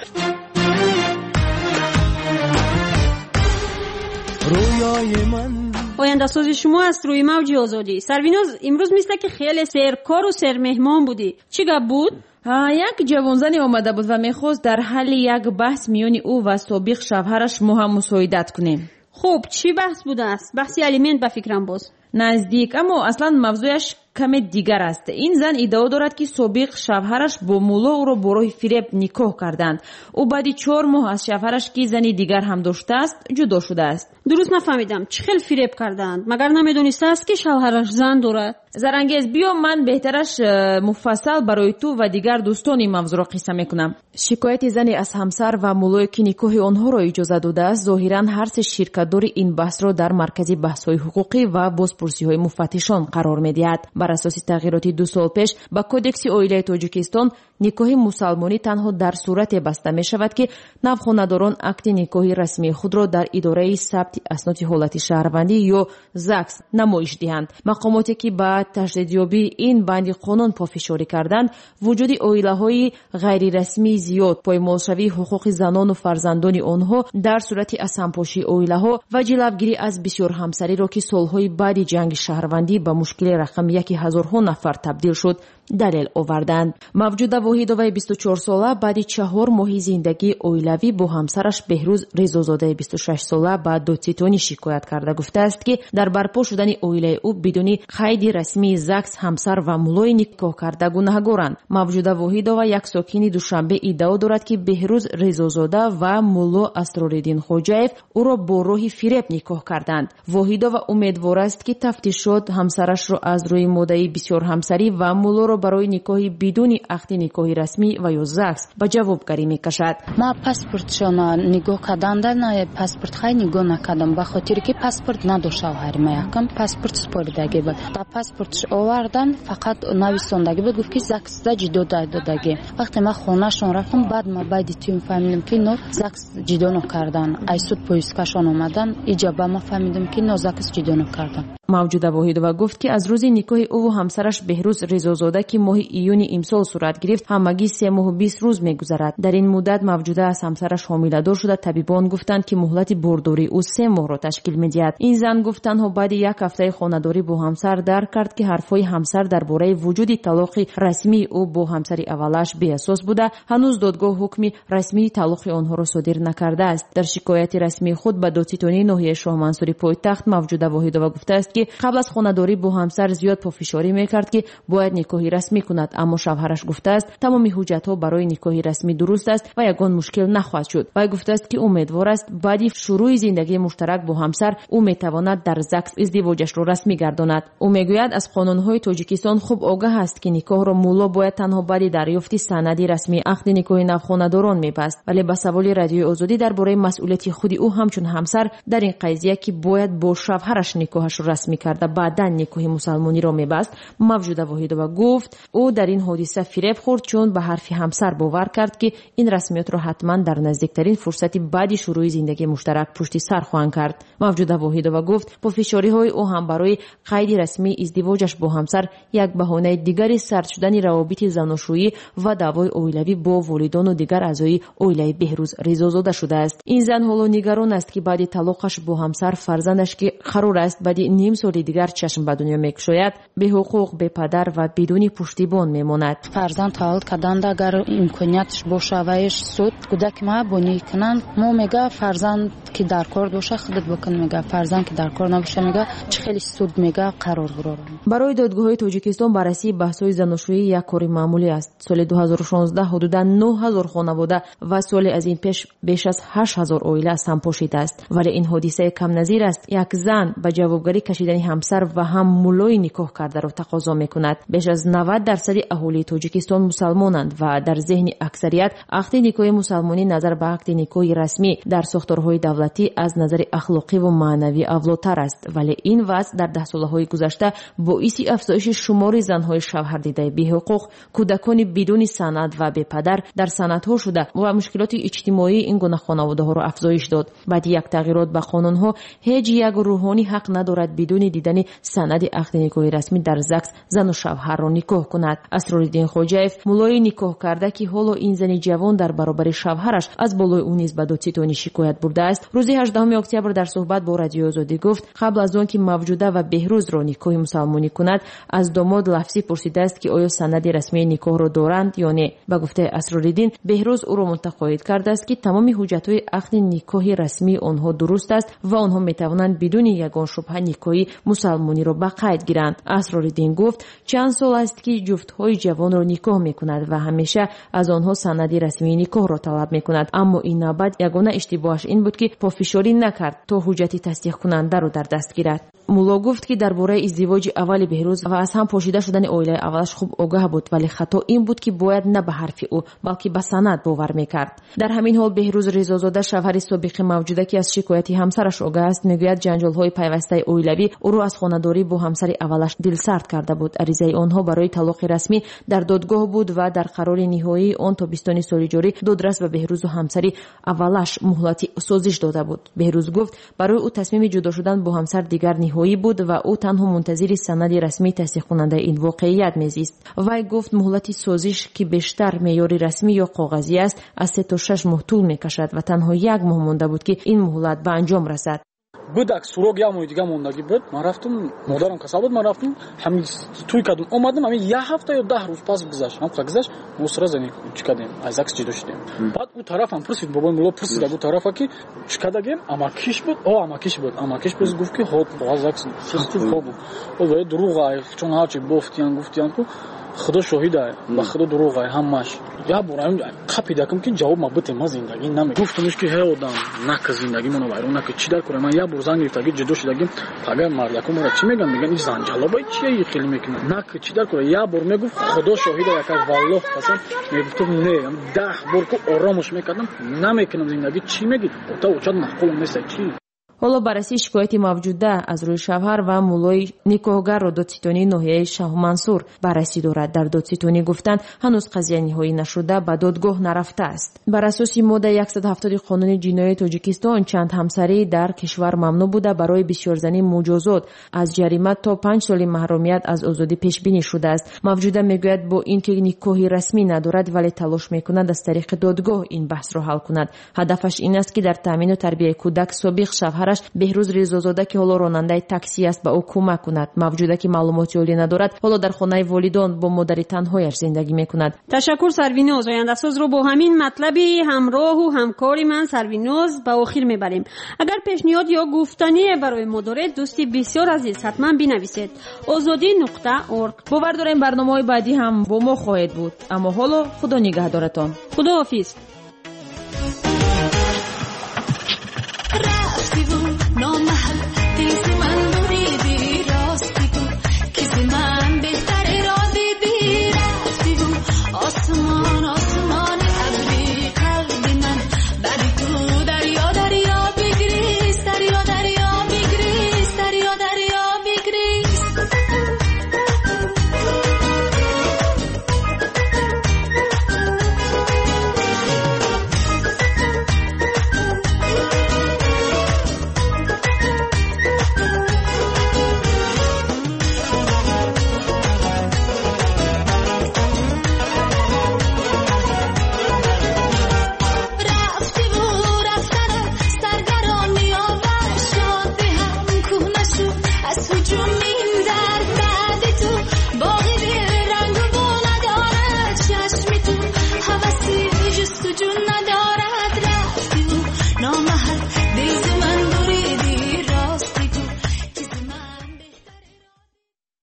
رویای من. آینده ساز شما است روی موج آزادی. سرویناز امروز مثل که خیلی سرکار و سرمهمان بودی، چی گپ بود؟ یک جوانزنی آمده بود و میخواست در حل یک بحث میان او و سابق شوهرش ما هم مساعدت کنیم. خب چی بحث بوده است؟ بحثی الیمنت به فکرم باز نزدیک، اما اصلا موضوعش کمی دیگر است. این زن ادعا دارد که سابق شوهرش با مولا او را برای فریب نکاح کردند. او بعد چهار ماه از شوهرش که زنی دیگر هم داشته است جدا شده است. درست نفهمیدم چه خیلی فریب کردند؟ مگر نمیدونسته است که شوهرش زن دارد؟ زرنگیز بیا من بهترش مفصل برای تو و دیگر دوستان این موضوع را قصه میکنم. شکایت زنی از همسر و مولای که نکاح آنها را اجازه داده است ظاهرا هر سه شرکت‌دار این بحث را در مرکز بحث‌های حقوقی و بازپرسی‌های مفتشان قرار می‌دهد. بر اساس تغییرات دو سال پیش با کودکس اویلای تاجیکستان نکاح مسلمانی تنها در صورت بسته می شود که نوخانه‌داران اکت نکاح رسمی خود را در اداره ثبت اسناد حالت شهروندی یا زکس نمایش دهند. مقاماتی که با تجدیدیابی این بند قانون پافشاری کردند وجود اویلاهای غیر رسمی زیاد، پایمالشوی حقوق زنان و فرزندان آنها در صورت از همپاشی اویلاها و جلوگیری از بسیار همسری را که سالهای بعد جنگ شهروندی به مشکل رقم یک هزارها نفر تبدیل شد دلیل آوردند. موجوده وحیدوی بیست و چهار ساله بعد چهار ماه زندگی اویلوی با همسرش بهروز رضازاده بیست و شش ساله با دادستانی شکایت کرده گفته است که در برپا شدن اویلای او بدون قید رسمی زکس همسر و مولای نکاح کرده گناهکارند. موجوده وحیدوی یک ساکن دوشنبه ادعا دارد که بهروز رضازاده و مولا اسرارالدین خوجاєв او را با راه فریب نکاح کردند. وحیدوی امیدوار است که تفتیشات همسرش را از روی مدعی بسیار همسری و مولا را برای نکاح بدون عقد نکاح رسمی و یا زکس به جوابگری میکشد. ما پاسپورتشون نگاه کردند، نه پاسپورت خیلی نگاه نکردم به خاطر که پاسپورت نداشت شوهر ما یکم پاسپورت سپردگی بود. با پاسپورتش آوردن فقط نویسندگی بود، گفت که زکس دا جدا دادگی. وقتی ما خونهشون رفتم بعد ما بعد تیم فهمیدم که نو زکس جدا نکردن. ایسود پلیسکشون اومدن اینجا با ما فهمیدم که نو زکس جدا نکردن. мавҷуда воҳидова гуфт ки аз рӯзи никоҳи ӯ ва ҳамсараш беҳрӯз резозода ки моҳи июни имсол сурат гирифт ҳамагӣ се моҳу бист рӯз мегузарад. дар ин муддат мавҷуда аз ҳамсараш ҳомиладор шуда табибон гуфтанд ки муҳлати бордории ӯ се моҳро ташкил медиҳад. ин зан гуфт танҳо баъди як ҳафтаи хонадорӣ бо ҳамсар дарк кард ки ҳарфҳои ҳамсар дар бораи вуҷуди талоқи расмии ӯ бо ҳамсари аввалаш беасос буда ҳанӯз додгоҳ ҳукми расмии талоқи онҳоро содир накардааст. дар шикояти расмии худ ба додситонии ноҳияи шоҳмансури пойтахт мавҷуда воҳидова гуфтааст ки қабл аз хонадорӣ бо ҳамсар зиёд пофишорӣ мекард ки бояд никоҳи расмӣ кунад, аммо шавҳараш гуфтааст тамоми ҳуҷҷатҳо барои никоҳи расмӣ дуруст аст ва ягон мушкил нахоҳад шуд. вай гуфтааст ки умедвор аст баъди шурӯи зиндагии муштарак бо ҳамсар ӯ метавонад дар ЗАГС издивоҷашро расмӣ гардонад. ӯ мегӯяд аз қонунҳои Тоҷикистон хуб огаҳ аст ки никоҳро мулло бояд танҳо баъди дарёфти санади расмии ақди никоҳи навхонадорон мебаст. вале ба саволи Радиои Озодӣ дар бораи масъулияти худи ӯ ҳамчун ҳамсар дар ин қазия ки бояд бо шавҳараш никоҳашро расмӣ карда баъдан никоҳи мусалмониро мебаст, мавҷуда воҳидова гуфт ӯ дар ин ҳодиса фиреб хӯрд, чун ба ҳарфи ҳамсар бовар кард ки ин расмиётро ҳатман дар наздиктарин фурсати баъди шурӯи зиндагии муштарак пушти сар хоҳанд кард. мавҷуда воҳидова гуфт пофишориҳои ӯ ҳам барои қайди расмии издивоҷаш бо ҳамсар як баҳонаи дигари сард шудани равобити заношӯӣ ва даъвои оилавӣ бо волидону дигар аъзои оилаи Беҳрӯз резозода шудааст. ин зан ҳоло нигарон аст ки баъди талоқаш бо ҳамсар фарзандаш ки қарор аст баъди ним соли дигар чашм ба дунё мекушояд, беҳуқуқ, бепадар ва бидуни пуштибон мемонад. фарзанд таваллуд карданд агар имкониятш боша ваиш суд кӯдаки ма бонӣ кунанд, мо мега фарзанд ки дар кор боша худат бикун, мега фарзанд ки дар кор набоша мега чӣ хели суд мега қарор гирор. барои додгоҳҳои Тоҷикистон баррасии баҳсҳои заношӯӣ як кори маъмулӣ аст. соли дуҳазору шонздаҳ ҳудудан нӯ ҳазор хонавода ва соли аз ин пеш беш аз ҳашт ҳазор оила аз ҳам пошидааст. вале ин ҳодисаи камназир аст. як зан ба ҷавобгарӣ кашидани ҳамсар ва ҳам муллои никоҳ кардаро тақозо мекунад. беш аз навад дарсади аҳолии Тоҷикистон мусалмонанд ва дар зеҳни аксарият ақди никоҳи мусалмонӣ назар ба ақди никоҳи расмӣ дар сохторҳои давлатӣ аз назари ахлоқӣ ва маънавӣ авлотар аст. вале ин вазъ дар даҳсолаҳои гузашта боиси афзоиши шумори занҳои шавҳардидаи беҳуқуқ, кӯдакони бидуни санад ва бепадар дар санадҳо шуда ва мушкилоти иҷтимоии ин гуна хонаводаҳоро афзоиш дод. баъди як тағйирот ба қонунҳо ҳеҷ як рӯҳонӣ ҳақ надорад бидуни дидани санади ақди никоҳи расмӣ дар ЗАГС зану шавҳарро никоҳ кунад. Асрориддин Хоҷаев, муллои никоҳ карда ки ҳоло ин зани ҷавон дар баробари шавҳараш аз болои ӯ низ ба додситонӣ шикоят бурдааст, рӯзи ҳаждаҳуми октябр дар суҳбат бо Радиои Озодӣ гуфт қабл аз он ки мавҷуда ва Беҳрӯзро никоҳи мусалмонӣ кунад, аз домод лафзӣ пурсидааст ки оё санади расмии никоҳро доранд ё не. ба гуфтаи Асрориддин, Беҳрӯз ӯро мутақоид кардааст ки тамоми ҳуҷҷатҳои ақди никоҳи расмии онҳо дуруст аст ва онҳо метавонанд бидуни ягон шубҳа никоҳи мусалмониро ба қайд гиранд. Асрориддин гуфт чанд сол аст ки ҷуфтҳои ҷавонро никоҳ мекунад ва ҳамеша аз онҳо санади расмии никоҳро талаб мекунад, аммо ин навбат ягона иштибоҳаш ин буд ки пофишорӣ накард то ҳуҷҷати тасдиқкунандаро дар даст гирад. мулло гуфт ки дар бораи издивоҷи аввали Беҳрӯз ва аз ҳам пошида шудани оилаи аввалаш хуб огаҳ буд, вале хато ин буд ки бояд на ба ҳарфи ӯ балки ба санад бовар мекард. дар ҳамин ҳол Беҳрӯз Резозода, шавҳари собиқи мавҷуда ки аз шикояти ҳамсараш огаҳ аст, мегӯяд ҷанҷолҳои пайвастаи оилавӣ ӯро аз хонадорӣ бо ҳамсари аввалаш дилсард карда буд. аризаи онҳо барои талоқи расмӣ дар додгоҳ буд ва дар қарори ниҳоии он тобистони соли ҷорӣ додрас ба Беҳрӯзу ҳамсари аввалаш муҳлати созиш дода буд. Беҳрӯз гуфт барои ӯ тасмими ҷудо шудан бо ҳамсар дигар ниҳоӣ буд ва ӯ танҳо мунтазири санади расмии тасдиқкунандаи ин воқеият мезист. вай гуфт муҳлати созиш ки бештар меъёри расмӣ ё коғазӣ аст, аз се то шаш моҳ тӯл мекашад ва танҳо як моҳ монда буд ки ин муҳлат ба анҷом расад. будак сурок як моҳи дига мондагӣ буд. ман рафтум, модарам касал буд, ман рафтум ҳамин тӯй кардум, омадам, ҳамин як ҳафта ё даҳ рӯз пас гузашт. ҳафта гузашт, мо сразу чӣ кардем, аз ЗАГС ҷудо шудем. баъд ӯ тарафам пурсид, бобои мулло пурсид ӯ тарафа ки чӣ кардагем, амакиш буд, о амакиш буд, амакиш пурсид гуфт ки ҳоб аз ЗАГС пурсид ҳоб буд. ва дурӯғ ай, чун ҳарчи бофтиян гуфтиян ку худо шоҳид ай, ба худо дурӯғ ай ҳамаш. як бор қапидакам ки ҷавоб ма битем, ма зиндагӣ намекунам. гуфтумш ки ҳе одам, нака зиндагимона вайрон нака, чӣ дар кунам. ман як бор занг гирифтагӣ ҷудо шудагим, агар мардакум мора чӣ меган, меган ин занҷалобаи чия ин хеле мекунад. нака чӣ дар кунам. як бор мегуфт худо шоҳид ай, яка валлоҳ қасам мегуфтум не, даҳ бор ку оромош мекардам, намекунам зиндагӣ. чӣ мегӣ? ота очад маъқул нест чӣ? ҳоло баррасии шикояти мавҷуда аз рӯи шавҳар ва муллои никоҳгарро додситонии ноҳияи шаҳрмансур баррасӣ дорад. дар додситонӣ гуфтанд ҳанӯз қазия ниҳоӣ нашуда ба додгоҳ нарафтааст. бар асоси моддаи яксад ҳафтоди қонуни ҷиноии тоҷикистон чанд ҳамсарӣ дар кишвар мамнӯъ буда барои бисёрзанӣ муҷозот аз ҷарима то панҷ соли маҳрумият аз озодӣ пешбинӣ шудааст. мавҷуда мегӯяд бо ин ки никоҳи расмӣ надорад вале талош мекунад аз тариқи додгоҳ ин баҳсро ҳал кунад. ҳадафаш ин аст ки дар таъмину тарбияи кӯдак собиқ шавҳараш беҳрӯз ризозода ки ҳоло ронандаи такси аст ба ӯ кӯмак кунад. мавҷуда ки маълумоти олӣ надорад ҳоло дар хонаи волидон бо модари танҳояш зиндагӣ мекунад. ташаккур Сарвиноз. ояндасозро бо ҳамин матлаби ҳамроҳу ҳамкори ман Сарвиноз ба охир мебарем. агар пешниҳод ё гуфтание барои мо доред дӯсти бисёр азиз ҳатман бинависед озодӣ нуқта орг. бовар дорем барномаҳои баъдӣ ҳам бо мо хоҳед буд. аммо ҳоло худо нигаҳдоратон. худоҳофиз.